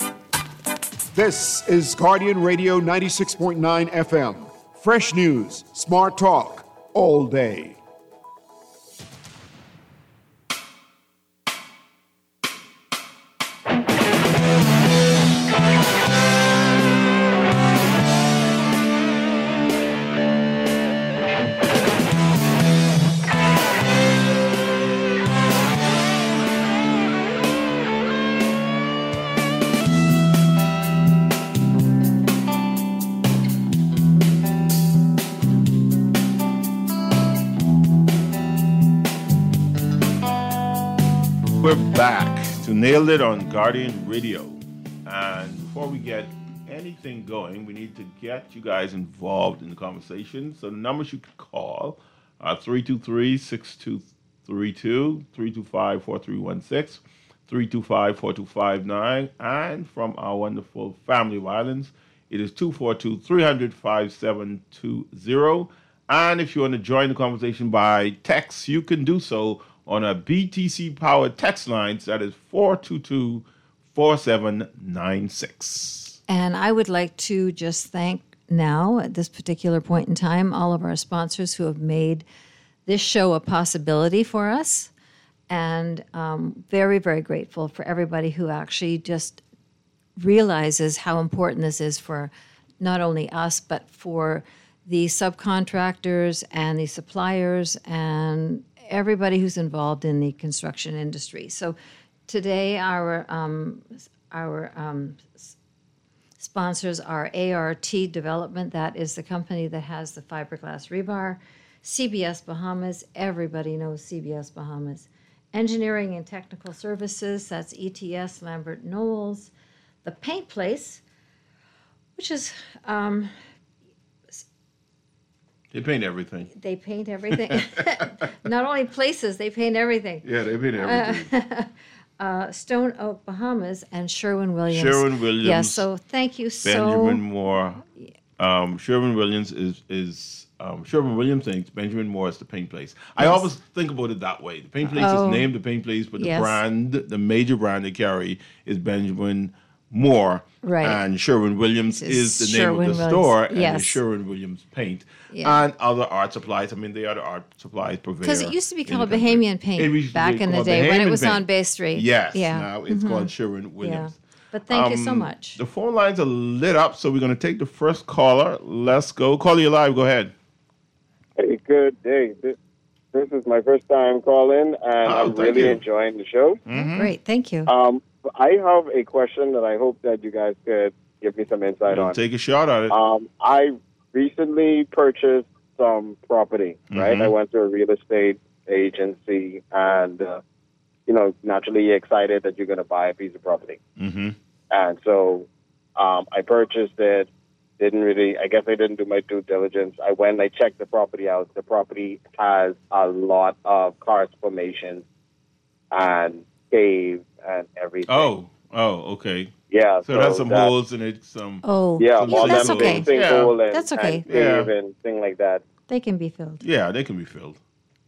This is Guardian Radio ninety-six point nine F M. Fresh news, smart talk, all day. We're back to Nailed It on Guardian Radio. And before we get anything going, we need to get you guys involved in the conversation. So the numbers you can call are three two three, six two three two, three two five, four three one six, three two five, four two five nine, and from our wonderful family of islands, it is two four two, three hundred, five seven two zero. And if you want to join the conversation by text, you can do so on a B T C-powered text lines, that is four two two, four seven nine six. And I would like to just thank now, at this particular point in time, all of our sponsors who have made this show a possibility for us. And um, very, very grateful for everybody who actually just realizes how important this is for not only us, but for the subcontractors and the suppliers and everybody who's involved in the construction industry. So today our um, our um, s- sponsors are A R T Development. That is the company that has the fiberglass rebar. C B S Bahamas. Everybody knows C B S Bahamas. Engineering and Technical Services. That's E T S Lambert Knowles. The Paint Place, which is um, They paint everything. they paint everything. Not only places, they paint everything. Yeah, they paint everything. Uh, Stone Oak, Bahamas, and Sherwin-Williams. Sherwin-Williams. Yes, so thank you so Benjamin Moore. Um, Sherwin-Williams is is um, Sherwin-Williams thinks Benjamin Moore is the paint place. I Yes. always think about it that way. The paint place Oh. is named the paint place, but the Yes. brand, the major brand they carry is Benjamin Moore. Right. And Sherwin-Williams Is is the name of the Sherwin-Williams. store, and Yes. it's Sherwin-Williams Paint. Yeah. And other art supplies. I mean, they are the art supplies purveyor. because it used to be in the called country. Bahamian Paint It used to back be in the called day when it Bahamian was Paint. on Bay Street. Yes, yeah. now it's Mhm. called Sherwin-Williams. Yeah. But thank you so Um, much. The phone lines are lit up, so we're going to take the first caller. Let's go. Caller, you live. Go ahead. Hey, good day. This, this is my first time calling, and Oh, I'm thank really you. enjoying the show. Great, thank you. Um, I have a question that I hope that you guys could give me some insight We'll on. take a shot at it. Um, I recently purchased some property, right? Mhm. I went to a real estate agency, and, uh, you know, naturally you're excited that you're going to buy a piece of property. Mm-hmm. And so um, I purchased it. Didn't really, I guess I didn't do my due diligence. I went, I checked the property out. The property has a lot of karst formations and caves and everything. Oh, oh, okay. Yeah. So, that's some that- holes in it. Some. Oh, Yeah, some all shit. them that's okay. big sinkhole and, That's okay. and cave and thing like that. They can be filled. Yeah, they can be filled.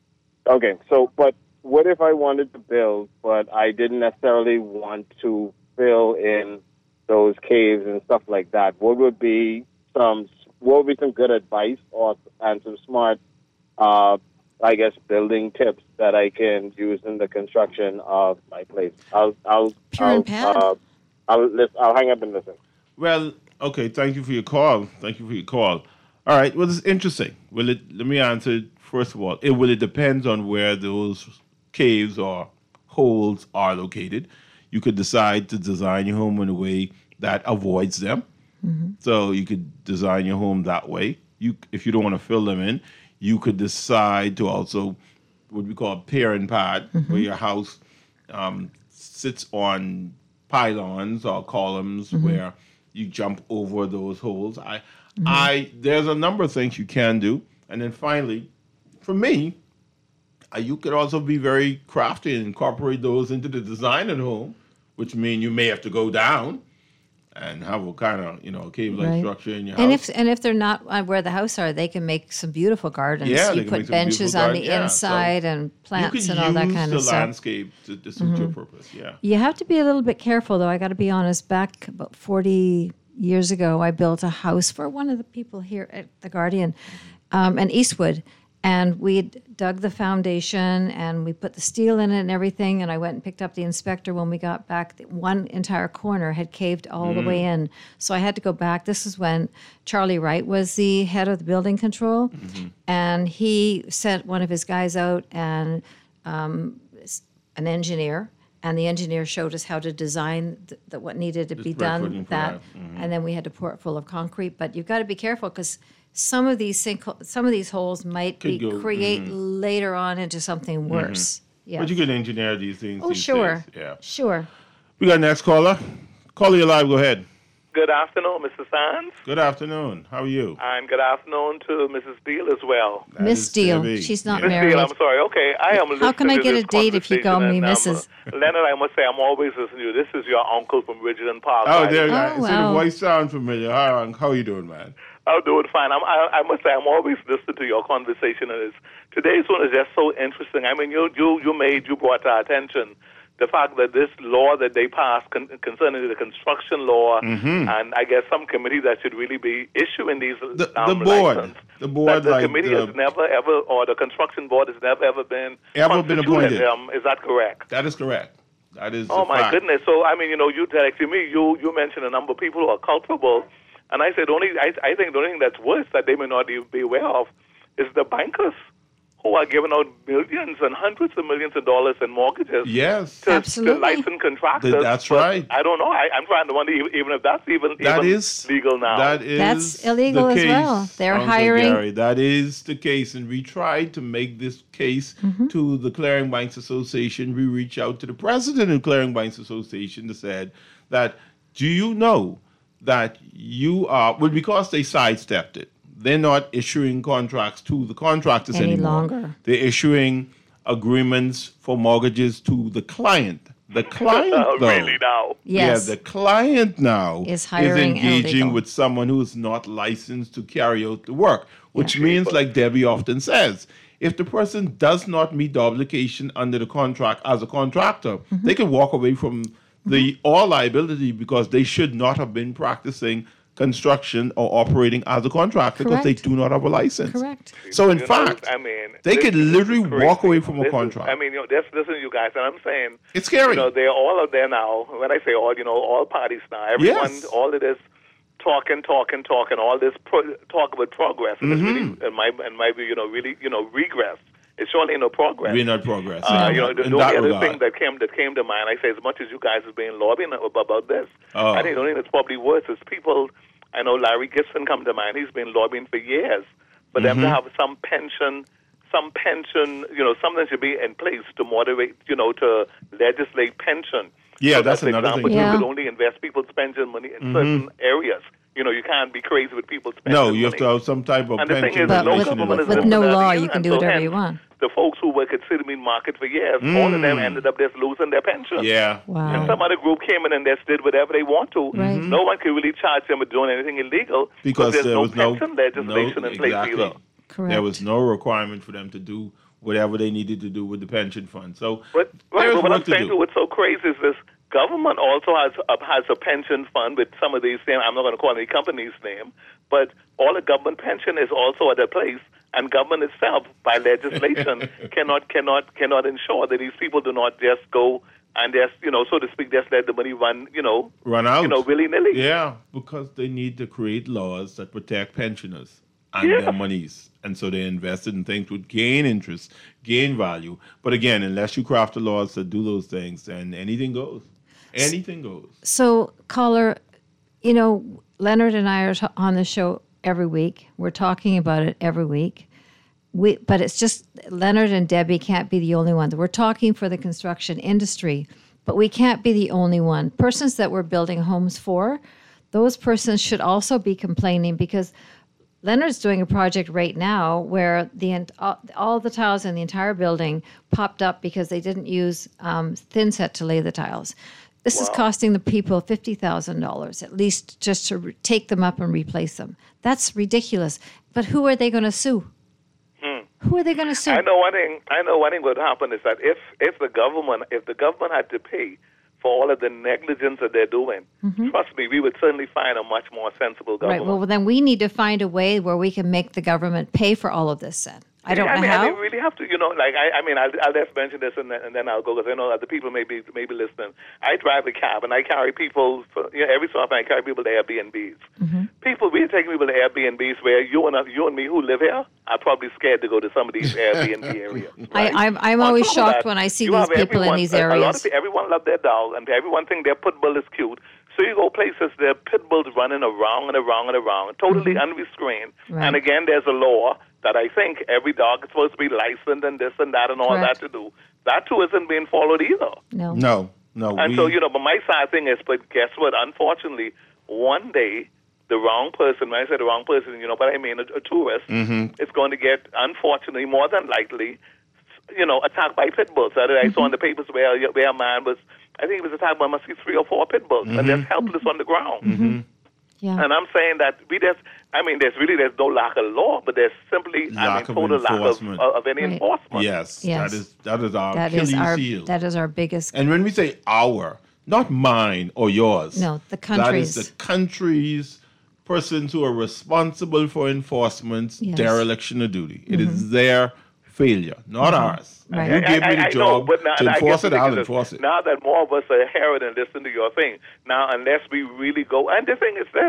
Okay, so, but what if I wanted to build, but I didn't necessarily want to fill in those caves and stuff like that? What would be some, what would be some good advice or and some smart, uh, I guess, building tips that I can use in the construction of my place? I'll, I'll, Pure I'll, and pad? uh, I'll, listen, I'll hang up and listen. Well, okay. Thank you for your call. Thank you for your call. All right. Well, it's interesting. Well, it, let me answer first of all. It will. It depends on where those caves or holes are located. You could decide to design your home in a way that avoids them. Mm-hmm. So you could design your home that way. You, if you don't want to fill them in, you could decide to also what we call pier and pad, Mm-hmm. where your house um, sits on pylons or columns Mm-hmm. where you jump over those holes. I, I, there's a number of things you can do, and then finally, for me, uh, you could also be very crafty and incorporate those into the design of the home, which means you may have to go down and have a kind of, you know, cave-like Right. structure in your And house. if and if they're not uh, where the house are, they can make some beautiful gardens. Yeah, you they can put make some benches beautiful on garden- the yeah, so inside and you plants could and all that use kind the of stuff. landscape to, to suit your purpose, yeah. You have to be a little bit careful, though. I got to be honest. Back about forty years ago, I built a house for one of the people here at the Guardian, um, in Eastwood, and we dug the foundation and we put the steel in it and everything. And I went and picked up the inspector when we got back. The one entire corner had caved all the way in, so I had to go back. This is when Charlie Wright was the head of the building control, and he sent one of his guys out and um, an engineer. And the engineer showed us how to design th- th- what needed to The be square done. footing for That, that. Mhm. and then we had to pour it full of concrete. But you've got to be careful because some of these sink, some of these holes might Could be go- create mhm. later on into something worse. Yeah. But you can engineer these things. Oh, these sure. days, Yeah. Sure. We got next caller. Caller, you live. Go ahead. Good afternoon, Mister Sands. Good afternoon. How are you? And good afternoon to Missus Steele as well. That Miss is Steele. Debbie. She's not Yeah. Miss married. Steele, I'm sorry. Okay, I am listening How can I to get this a date if you call me conversation, and, Missus Um, Leonard, I must say, I'm always listening to you. This is your uncle from Ridgeland Park. Oh, right? there you Oh, go. So wow. the voice sounds familiar. How, how you doing, man? I'm doing fine. I'm, I, I must say, I'm always listening to your conversation, and it's, today's one is just so interesting. I mean, you you you made you brought to our attention the fact that this law that they passed con- concerning the construction law, Mhm. and I guess some committee that should really be issuing these The, um, the board. license, The that board, the like committee the, has never ever, or the construction board has never ever been Ever been constituted. appointed. Um, is that correct? that is correct. That is Oh a my fact. goodness! So I mean, you know, you to me, you you mentioned a number of people who are culpable, and I said only I I think the only thing that's worse that they may not even be aware of is the bankers who are giving out millions and hundreds of millions of dollars in mortgages Yes. to, to Absolutely. licensed contractors. Th- that's But right. I don't know. I, I'm trying to wonder even, even if that's even, That even is legal now. That is That's illegal the as case, well. They're Uncle hiring- Gary. That is the case, and we tried to make this case Mm-hmm. to the Clearing Banks Association. We reached out to the president of Clearing Banks Association and said that, do you know that you are, well, because they sidestepped it, they're not issuing contracts to the contractors Any anymore. longer. They're issuing agreements for mortgages to the client. The client, Oh, though, really now? Yes. yeah, the client now Is hiring engaging illegal. with someone who is not licensed to carry out the work, which Yeah. means, like Debbie often says, if the person does not meet the obligation under the contract as a contractor, Mm-hmm. they can walk away from the all liability because they should not have been practicing construction or operating as a contractor because they Correct. do not have a license. Correct. So in You know, fact, I mean, they this could is literally crazy. walk away from a This is- contract. I mean, you know, just listen to you guys, and I'm saying It's scary. You know, they're all out there now. When I say all, you know, all parties now. Everyone, Yes. all of this talking, talking, talking, all this pro- talk about progress, and it's really, Mm-hmm. in my, in my view, you know, really, you know, regress. It's surely no progress. We're not progressing. Uh, you know, the in only that other regard. thing that came that came to mind, I say, as much as you guys have been lobbying ab- about this, Oh. I think the only thing that's probably worse is people. I know Larry Gibson come to mind. He's been lobbying for years for them to Mm-hmm. have some pension, some pension. You know, something should be in place to moderate. You know, to legislate pension. Yeah, So that's for another example, thing. You Yeah. could only invest people's pension money in Mhm. certain areas. You know, you can't be crazy with people's pension No, you have to money. have some type of And the thing pension is, But no with, regulation in government it. is with doing no that law, either. you can And do so whatever hence, you want. The folks who were considered in market for years, all of them Mm. ended up just losing their pension. Yeah. Wow. And some other group came in and just did whatever they want to. Right. No one could really charge them with doing anything illegal Because there's there no was no, pension legislation no in place exactly. either. Correct. There was no requirement for them to do whatever they needed to do with the pension fund. So But, right, there's but what I'm work to saying do. to what's so crazy is this government also has a, has a pension fund with some of these same, I'm not going to call any company's name, but all the government pension is also at a place, and government itself, by legislation, cannot cannot cannot ensure that these people do not just go and just, you know, so to speak, just let the money run, you know, Run out. you know, willy-nilly. Yeah, because they need to create laws that protect pensioners and Yeah. their monies. And so they invested in things with gain interest, gain value. But again, unless you craft the laws that do those things, then anything goes. Anything goes. So, caller, you know, Leonard and I are t- on the show every week. We're talking about it every week. We, but it's just Leonard and Debbie can't be the only ones. We're talking for the construction industry, but we can't be the only one. Persons that we're building homes for, those persons should also be complaining because Leonard's doing a project right now where the ent- all, all the tiles in the entire building popped up because they didn't use um, thin set to lay the tiles. This is costing the people fifty thousand dollars at least just to re- take them up and replace them. That's ridiculous. But who are they going to sue? Hmm. Who are they going to sue? I know one thing. I know one thing would happen is that if if the government if the government had to pay for all of the negligence that they're doing, trust me, we would certainly find a much more sensible Mm-hmm. Right. government. Well, then we need to find a way where we can make the government pay for all of this. Then I don't I know mean, how. I mean, we really have to, you know, like, I, I mean, I'll, I'll just mention this and then, and then I'll go because I know that the people may be, may be listening. I drive a cab and I carry people, for, you know, every so often I carry people to Airbnbs. Mm-hmm. People, we're taking people to Airbnbs where you and, you and me who live here are probably scared to go to some of these Airbnb areas. I, I'm I'm On always top of shocked that, when I see you these have people in everyone- these a- a lot of areas. pe- everyone love their dog and everyone think their pit bull is cute. So you go places, there are pit bulls running around and around and around, totally unrestrained. Right. And again, there's a law that I think every dog is supposed to be licensed and this and that and all Correct. that to do. That too isn't being followed either. No. No, no. And we, so, you know, but my side thing is, but guess what? Unfortunately, one day, the wrong person, when I say the wrong person, you know, but I mean a, a tourist, Mhm. is going to get, unfortunately, more than likely, you know, attacked by pit bulls. I, I saw in the papers where, where a man was, I think he was attacked by must be three or four pit bulls, and they're helpless on the ground. Mhm. Yeah. And I'm saying that we just, I mean, there's really, there's no lack of law, but there's simply, I Lack mean, of total lack of, enforcement. of any Right. enforcement. Yes, Yes. that is that is our That Achilles is our heel. that is our biggest. And when we say our, not mine or yours. No, the That country's. is the country's persons who are responsible for enforcement Yes. dereliction of duty. It is their failure, not ours. Right. You gave me the I, I, I job know, but now, to I enforce guess it, the I'll thing is, enforce it. Now that more of us are hearing and listen to your thing, now unless we really go, and the thing is this,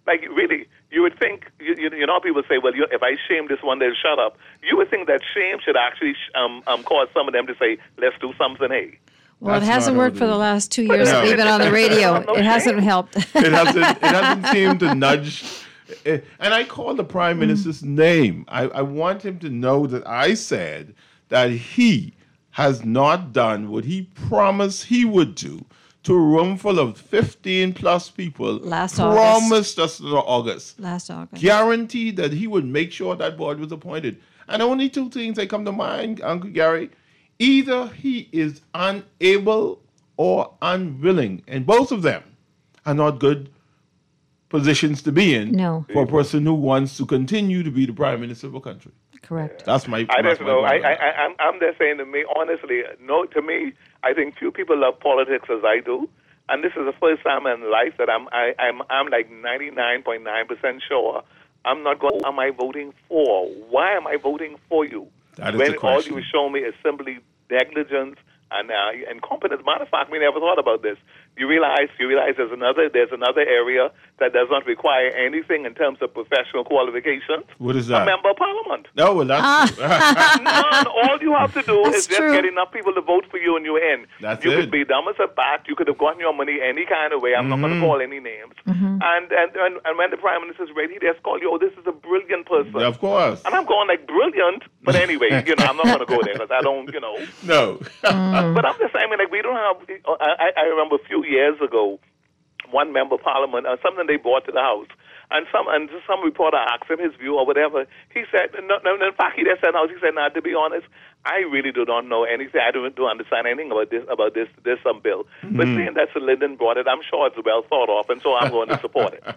Like, really, you would think, you, you, you know, people say, well, you, if I shame this one, they'll shut up. You would think that shame should actually um, um, cause some of them to say, let's do something, hey. Well, That's it hasn't not worked for the ordinary. last two years that we've been on the radio. It hasn't helped. It hasn't. It hasn't seemed to nudge. eh, And I call the Prime Minister's name. I, I want him to know that I said that he has not done what he promised he would do to a room full of fifteen plus people. Last August. Promised us in August. Last August. Guaranteed that he would make sure that board was appointed. And only two things that come to mind, Uncle Gary. Either he is unable or unwilling, and both of them are not good positions to be in No. for a person who wants to continue to be the Prime Minister of a country. Correct. That's my. I that's don't my know. I, point. I, I, I'm, I'm just saying to me, honestly, no, to me, I think few people love politics as I do. And this is the first time in life that I'm, I, I'm, I'm like ninety-nine point nine percent sure I'm not going, am I voting for? Why am I voting for you? That is when the all question. you show me is simply negligence and uh, incompetence. Matter of fact, we never thought about this. You realize, you realize there's another, there's another area that does not require anything in terms of professional qualifications. What is A that? member of parliament. No, well, that's. None. All you have to do That's is just true. get enough people to vote for you and you're in. That's you it. could be dumb as a bat. You could have gotten your money any kind of way. I'm not going to call any names. And, and, and and when the Prime Minister's ready, he just call you, oh, this is a brilliant person. Of course. And I'm going like, brilliant? But anyway, you know, I'm not going to go there because I don't, you know. No. But I'm just saying, I mean, like, we don't have, I, I remember a few years ago, one member of parliament, uh, something they brought to the house, and some and some reporter asked him his view or whatever. He said, no, no, in fact, he just said, no, he said, nah, to be honest, I really do not know anything. I don't, don't understand anything about this, about this, this um, bill. But seeing that Sir Lyndon brought it, I'm sure it's well thought of, and so I'm going to support it.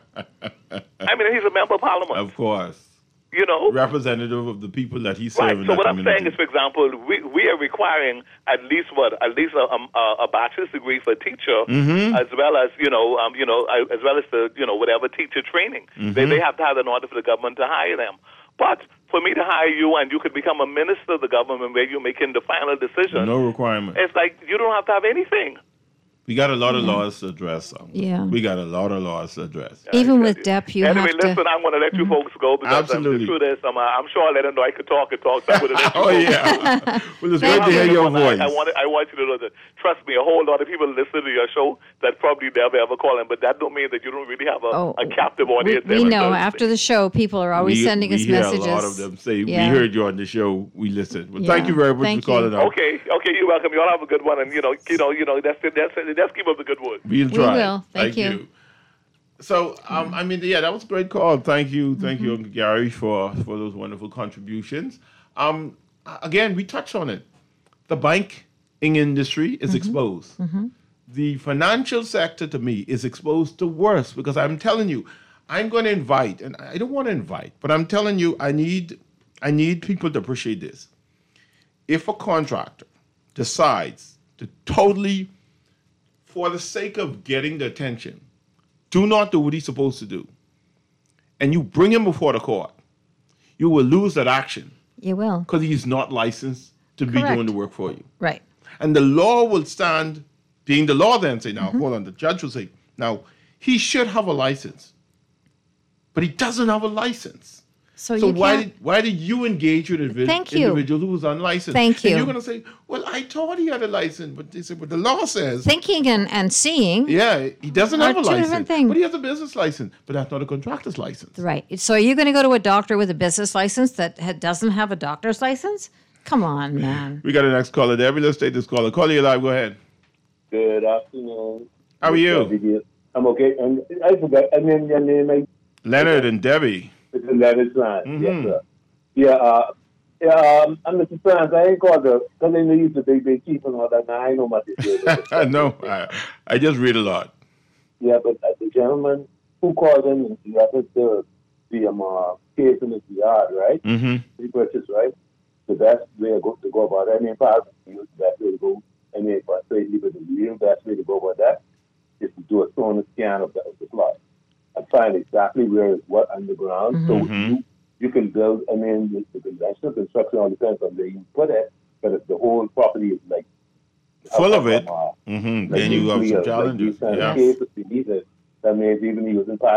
I mean, he's a member of parliament. Of course. You know? Representative of the people that he Right. served in So that what I'm community. saying is, for example, we we are requiring at least what at least a, um, a, a bachelor's degree for a teacher, Mhm. as well as you know, um, you know, uh, as well as the you know whatever teacher training they Mhm. they have to have in order for the government to hire them. But for me to hire you and you could become a minister of the government where you're making the final decision, No requirement. it's like you don't have to have anything. We got a lot of laws to address. Um, Yeah. We got a lot of laws to address. Even with D E P, you Anyway, have to. listen, I'm going to let you folks go because um, Absolutely. the truth is, um, I'm sure I let them know I could talk and talk. So I'm going to let you Oh, folks yeah. go. Well, it's good to hear your voice. I, I, want, I want you to know that, trust me, a whole lot of people listen to your show that probably never ever call in, but that don't mean that you don't really have a, Oh, a captive we, audience. we every know Thursday. after the show, people are always we, sending we us hear messages. a lot of them say, Yeah. we heard you on the show, we listened. Well, Yeah. thank you very much Thank for calling you. out. Okay, okay, you're welcome. You all have a good one, and you know, you know, you know, that's that's that's keep up the good work. We'll We try. will. Thank you. So, um, I mean, yeah, that was a great call. Thank you. Thank Mm-hmm. you, Uncle Gary, for, for those wonderful contributions. Um, again, we touched on it. The banking industry is Mm-hmm. exposed. The financial sector, to me, is exposed to worse because I'm telling you, I'm going to invite, and I don't want to invite, but I'm telling you, I need, I need people to appreciate this. If a contractor decides to totally, for the sake of getting the attention, do not do what he's supposed to do, and you bring him before the court, you will lose that action You will. because he's not licensed to be Correct. doing the work for you. Right. And the law will stand, being the law then say, now, Mm-hmm. hold on, the judge will say, now, he should have a license, but he doesn't have a license. So, So you why can't. did, why did you engage with an individ- Thank you. individual who was unlicensed? Thank And you. you're going to say, well, I thought he had a license, but they said, but the law says, Thinking and, and seeing. yeah, he doesn't Are have a two different license, things. but he has a business license, but that's not a contractor's license. Right. So are you going to go to a doctor with a business license that ha- doesn't have a doctor's license? Come on, man. We got a next caller, Debbie. Let's take this caller. Caller, you live. Go ahead. Good afternoon. How are you? I'm okay. And I forgot. I mean, your name is Leonard and Debbie. it's Leonard Franz. Mhm. Yes, sir. Yeah. Uh, yeah. Um, and Mister Franz, I ain't called the because I know you used to be big chief and all that. Now I know what it is. no, I, I just read a lot. Yeah, but uh, the gentleman who called in in reference to the um, uh, case in his yard, right? Mm-hmm. The purchase, right? The best way to go, to go about it. I mean, probably the best way to go. I mean, but say even the real best way to go about that is to do a sonar scan of the, of the plot and find exactly where it's what underground. So Mhm. you you can build. I mean, the, the conventional construction all depends on where you put it, but if the whole property is like Full of uh, it. uh, Mm-hmm. like Then you have nuclear, some like challenges. these kind Yeah. of cases, we need it. That means even using pilings,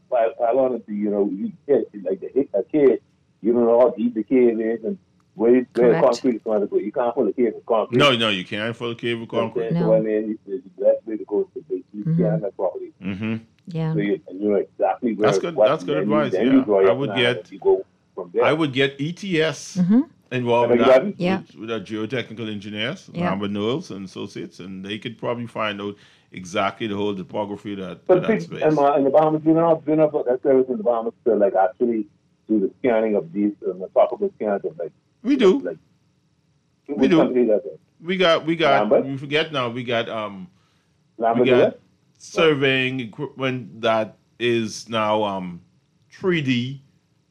quite, quite honestly, you know, you get like the, a kid, you don't know how deep the cave is and where, where the Correct. concrete is going to go. You can't fill a cave with concrete. No, no, you can't fill a cave with concrete. So, No. I mean, it's the best way to go is to basically Mhm. scan that property. Mm-hmm. Yeah. So you, and you know exactly where That's good. what- That's good then you- advice. then you draw Yeah, I your would plan get. and you go from there. I would get E T S Mm-hmm. involved I with beg your that. pardon? Yeah. With, with our geotechnical engineers, Yeah. Lambert Knowles and Associates, and they could probably find out exactly the whole topography of that, But of that see, space. in, uh, in the Bahamas, you know, you know, that service in the Bahamas to like actually do the scanning of these, um, the topical scans of like. We do. Like, We which do. company does it? We got, we got. Lambert? We forget now. We got, um, Lambert we do got it? surveying equipment that is now um, three D,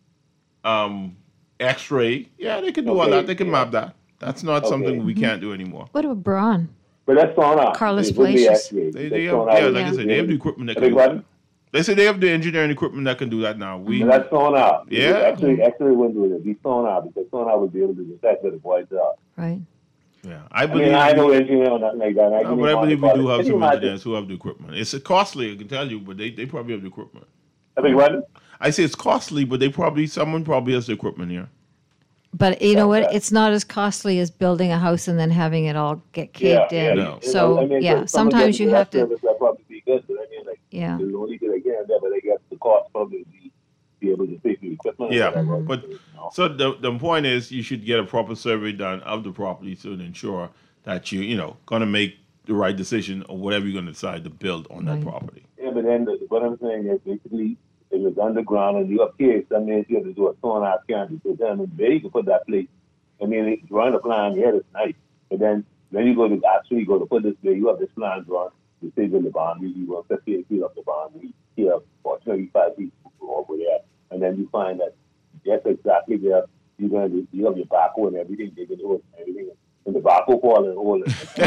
um, X-ray. Yeah, they can do all Okay, that. They can yeah. map that. That's not Okay. something we can't do anymore. What about Braun? But that's sonar. Carlos It wouldn't be Fleisches. X-ray. They, That's they have, sonar yeah, would like I be- said, they have the equipment that I can beg do your that. pardon? They say they have the engineering equipment that can do that now. We, But that's sonar. Yeah. Actually, actually, wouldn't do it. It'd be sonar because sonar would be able to detect where the boys are. Right. yeah, I I believe. mean, I we- know engineer or nothing like that. I no, can but I even believe we call do it. have Can you some imagine? engineers who have the equipment. It's costly, I can tell you, but they, they probably have the equipment. I beg your pardon? I say it's costly, but they probably someone probably has the equipment here. But you know what? It's not as costly as building a house and then having it all get caved Yeah, in. yeah. No. So I mean, yeah, so some of sometimes them you do have that to. service, that probably be good, but I mean, like, Yeah. the only thing again there, but I guess the cost probably be, be able to pay for the equipment. or Yeah, whatever. but You know? so the the point is you should get a proper survey done of the property to ensure that you you know going to make the right decision or whatever you're going to decide to build on that Right. property. Yeah, but then the, what I'm saying is basically if it's underground and you're up here, that means you have to do a sonar scan to determine where you can put that place. I mean, it- drawing a plan, yeah, it's nice. But then when you go to actually go to put this there, you have this plan drawn. You say in the boundary, you want fifty-eight feet up the boundary, here or twenty-five feet over there. And then you find that that's exactly where you're going to you have your backhoe and everything, digging holes and everything. And the backhoe fall in the hole.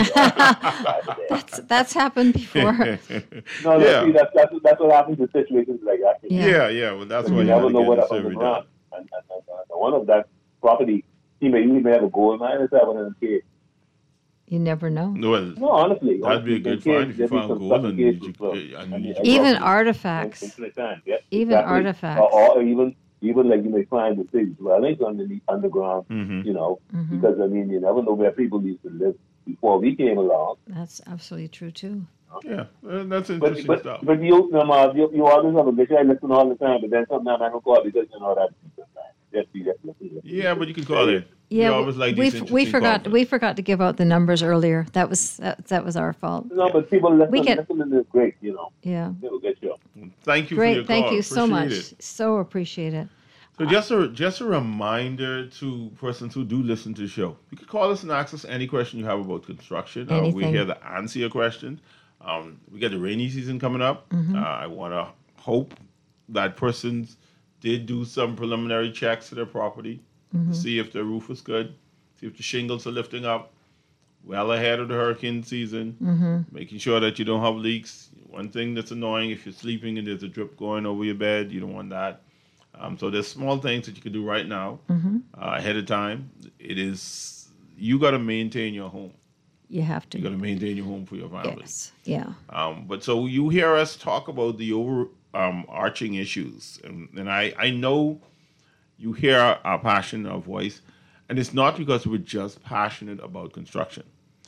And That's that's happened before. No, no, Yeah. see, that's, that's, that's what happens in situations like that. Yeah. Yeah, yeah. Well, that's But why you you have never to know get what the up survey underground. done. And, and, and, and one of that property, he may even have a gold mine inside one of them kids. You never know. Well, No, honestly. that'd be a honestly, good them find if you kids, there'd be found some gold and suffocation you, flow. and And you- the- Even and artifacts. infinite time, yeah, Even exactly. artifacts. Or, or even, even like you may find the big dwellings underneath, underground, Mhm. you know, Mhm. because I mean, you never know where people used to live before we came along. That's absolutely true too. Yeah, uh, that's But, interesting but, stuff. but you, um, uh, you, you always have a bitch. I listen all the time, but then sometimes I don't call because you know that. Just be that. Yeah, but you can call it. Yeah, you always like we these f- we interesting forgot calls. we forgot to give out the numbers earlier. That was that, that was our fault. No, but people listen. We can- Listening is great, you know. Yeah. They will get you. Thank you for your Great. Thank call. you so Appreciate much. it. So appreciate it. So just a just a reminder to persons who do listen to the show. You can call us and ask us any question you have about construction. Uh, we're Anything. here to answer your question. Um, we got the rainy season coming up. Mhm. Uh, I want to hope that persons did do some preliminary checks to their property Mhm. to see if their roof is good, see if the shingles are lifting up well ahead of the hurricane season, Mhm. making sure that you don't have leaks. One thing that's annoying, if you're sleeping and there's a drip going over your bed, you don't want that. Um, so there's small things that you can do right now Mhm. uh, ahead of time. It is, you got to maintain your home. You have to. You got to maintain your home for your family. Yes. Yeah. Um, but so you hear us talk about the over um, arching issues, and, and I, I know you hear our, our passion, our voice, and it's not because we're just passionate about construction.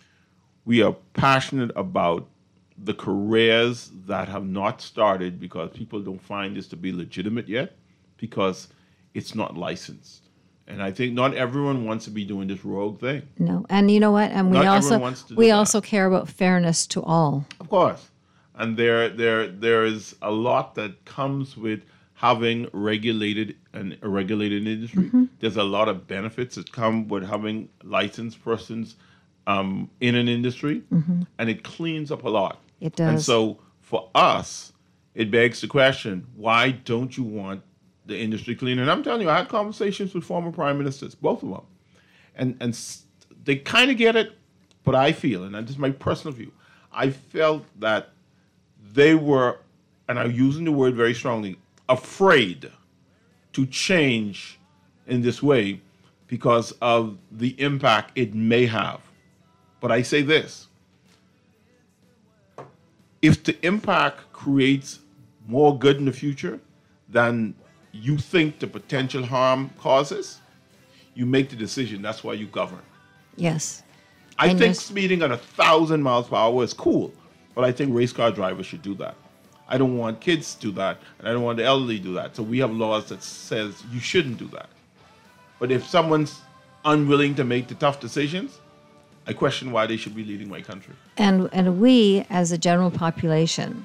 We are passionate about the careers that have not started because people don't find this to be legitimate yet, because it's not licensed. And I think not everyone wants to be doing this rogue thing. No. And you know what? And we Not also everyone wants to do we that. also care about fairness to all. Of course. And there there there is a lot that comes with having regulated and a regulated industry. Mhm. There's a lot of benefits that come with having licensed persons um, in an industry, Mhm. and it cleans up a lot. It And does. so for us, it begs the question: why don't you want the industry clean? And I'm telling you, I had conversations with former prime ministers, both of them, and and s- they kind of get it, but I feel, and this is my personal view, I felt that they were, and I'm using the word very strongly, afraid to change in this way because of the impact it may have. But I say this: if the impact creates more good in the future, than you think the potential harm causes, you make the decision. That's why you govern. Yes. I And think there's- speeding at a thousand miles per hour is cool, but I think race car drivers should do that. I don't want kids to do that, and I don't want the elderly to do that. So we have laws that says you shouldn't do that. But if someone's unwilling to make the tough decisions, I question why they should be leading my country. And and we, as a general population,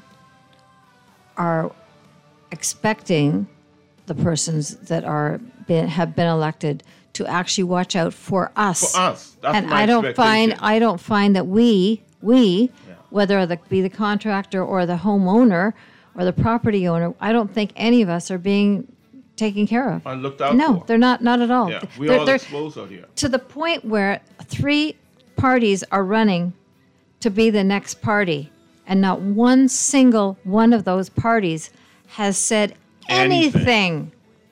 are expecting the persons that are been, have been elected to actually watch out for us. For us. That's and my I don't find expectation. I don't find that we we whether the be the contractor or the homeowner or the property owner, I don't think any of us are being taken care of. I looked out No, for. they're not not at all. Yeah, we They're- all they're- exposed out here. to the point where three parties are running to be the next party, and not one single one of those parties has said Anything. anything.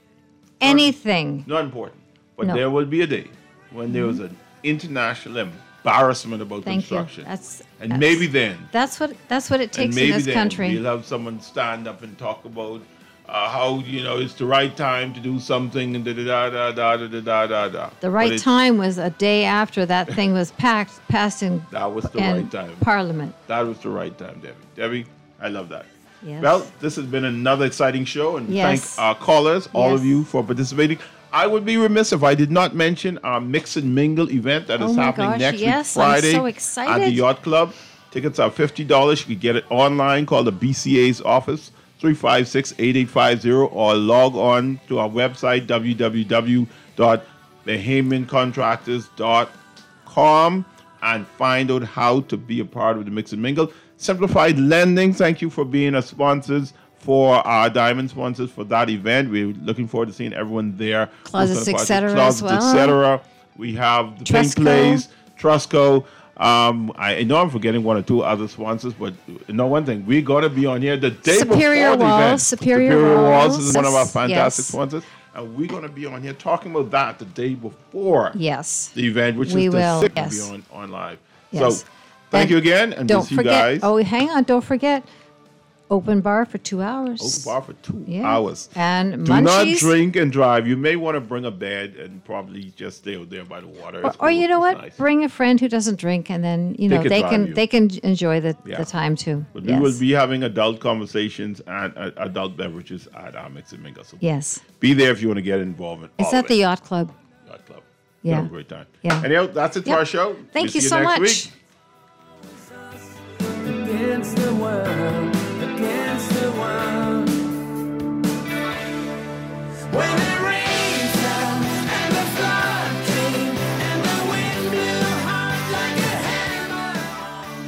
Anything. Not important. But No. there will be a day when there was an international embarrassment about Thank you. construction. That's and that's- maybe then, That's what that's what it and takes maybe in this then country. we'll have someone stand up and talk about uh, how, you know, it's the right time to do something and da da da da da da da da da. The But right it's- time was a day after that thing was packed, passed in, That was the in right time. Parliament. That was the right time, Debbie. Debbie, I love that. Yes. Well, this has been another exciting show, and Yes. thank our callers, all Yes. of you, for participating. I would be remiss if I did not mention our Mix and Mingle event that is Oh my happening gosh, next yes, week, I'm Friday, so at excited. the Yacht Club. Tickets are fifty dollars. You can get it online. Call the B C A's office, three five six, eight eight five zero, or log on to our website, w w w dot bahamian contractors dot com, and find out how to be a part of the Mix and Mingle. Simplified Lending, thank you for being our sponsors, for our diamond sponsors for that event. We're looking forward to seeing everyone there. Closets, Who's gonna et cetera, participate. as Closets, well. et cetera. We have the Pink Trusco. Place, Trusco. Um, I know I'm forgetting one or two other sponsors, but you know one thing, we're going to be on here the day Superior before the Walls, event. Superior Walls Walls, is one of our yes, fantastic yes. sponsors. And we're going to be on here talking about that the day before Yes. the event, which We is the will, sixth yes. will be on, on live. Yes. So thank And you again, and don't we'll see forget, you guys. Oh, hang on! Don't forget, open bar for two hours. Open bar for two Yeah. hours. And Do not munchies. drink and drive. You may want to bring a bed and probably just stay out there by the water. Or, It's or cool. you know It's what? nice. Bring a friend who doesn't drink, and then you They know can they drive can you. they can enjoy the, Yeah. the time too. But Yes. we will be having adult conversations and uh, adult beverages at our Mix and Mingle. So Yes. be there if you want to get involved in It's all at of the it. Yacht Club. Yacht Club. Yeah. Have a great time. Yeah. Anyhow, that's it for Yep. our show. Thank We'll you see so next much. week. Against the world, against the world. When it rains down and the flood came and the wind blew hard like a hammer.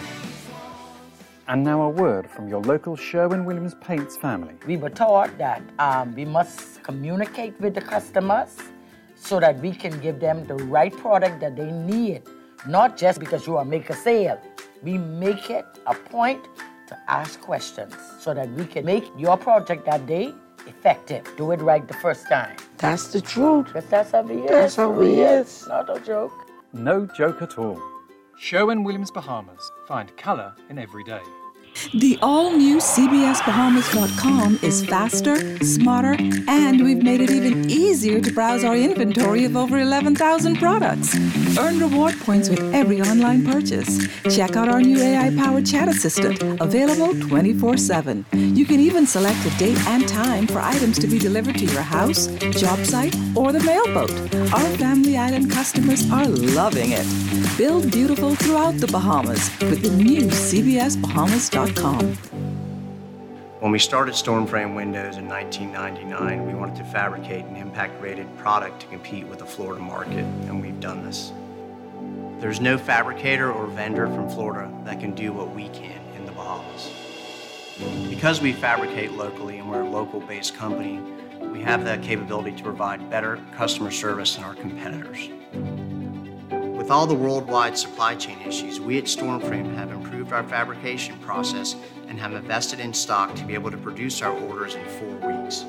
And now a word from your local Sherwin-Williams Paints family. We were taught that um, we must communicate with the customers so that we can give them the right product that they need, not just because you want to make a sale. We make it a point to ask questions so that we can make your project that day effective. Do it right the first time. That's the truth. Because that's how we is. That's how we is. Not a joke. No joke at all. Sherwin-Williams Bahamas. Find colour in every day. The all-new C B S Bahamas dot com is faster, smarter, and we've made it even easier to browse our inventory of over eleven thousand products. Earn reward points with every online purchase. Check out our new A I-powered chat assistant, available twenty-four seven. You can even select a date and time for items to be delivered to your house, job site, or the mailboat. Our Family Island customers are loving it. Build beautiful throughout the Bahamas with the new C B S Bahamas dot com. When we started Stormframe Windows in nineteen ninety-nine, we wanted to fabricate an impact-rated product to compete with the Florida market, and we've done this. There's no fabricator or vendor from Florida that can do what we can in the Bahamas. Because we fabricate locally and we're a local-based company, we have the capability to provide better customer service than our competitors. With all the worldwide supply chain issues, we at Stormframe have improved our fabrication process and have invested in stock to be able to produce our orders in four weeks.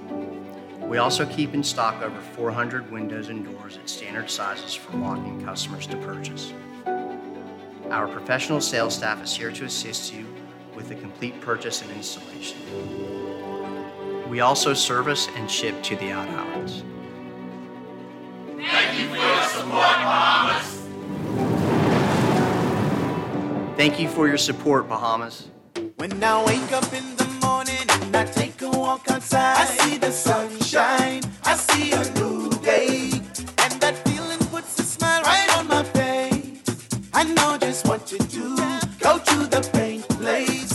We also keep in stock over four hundred windows and doors at standard sizes for walk-in customers to purchase. Our professional sales staff is here to assist you with the complete purchase and installation. We also service and ship to the out islands. Thank you for your support, Bahamas. Thank you for your support, Bahamas. When I wake up in the morning and I take a walk outside, I see the sunshine, I see a new day, and that feeling puts a smile right on my face. I know just what to do, go to the paint place.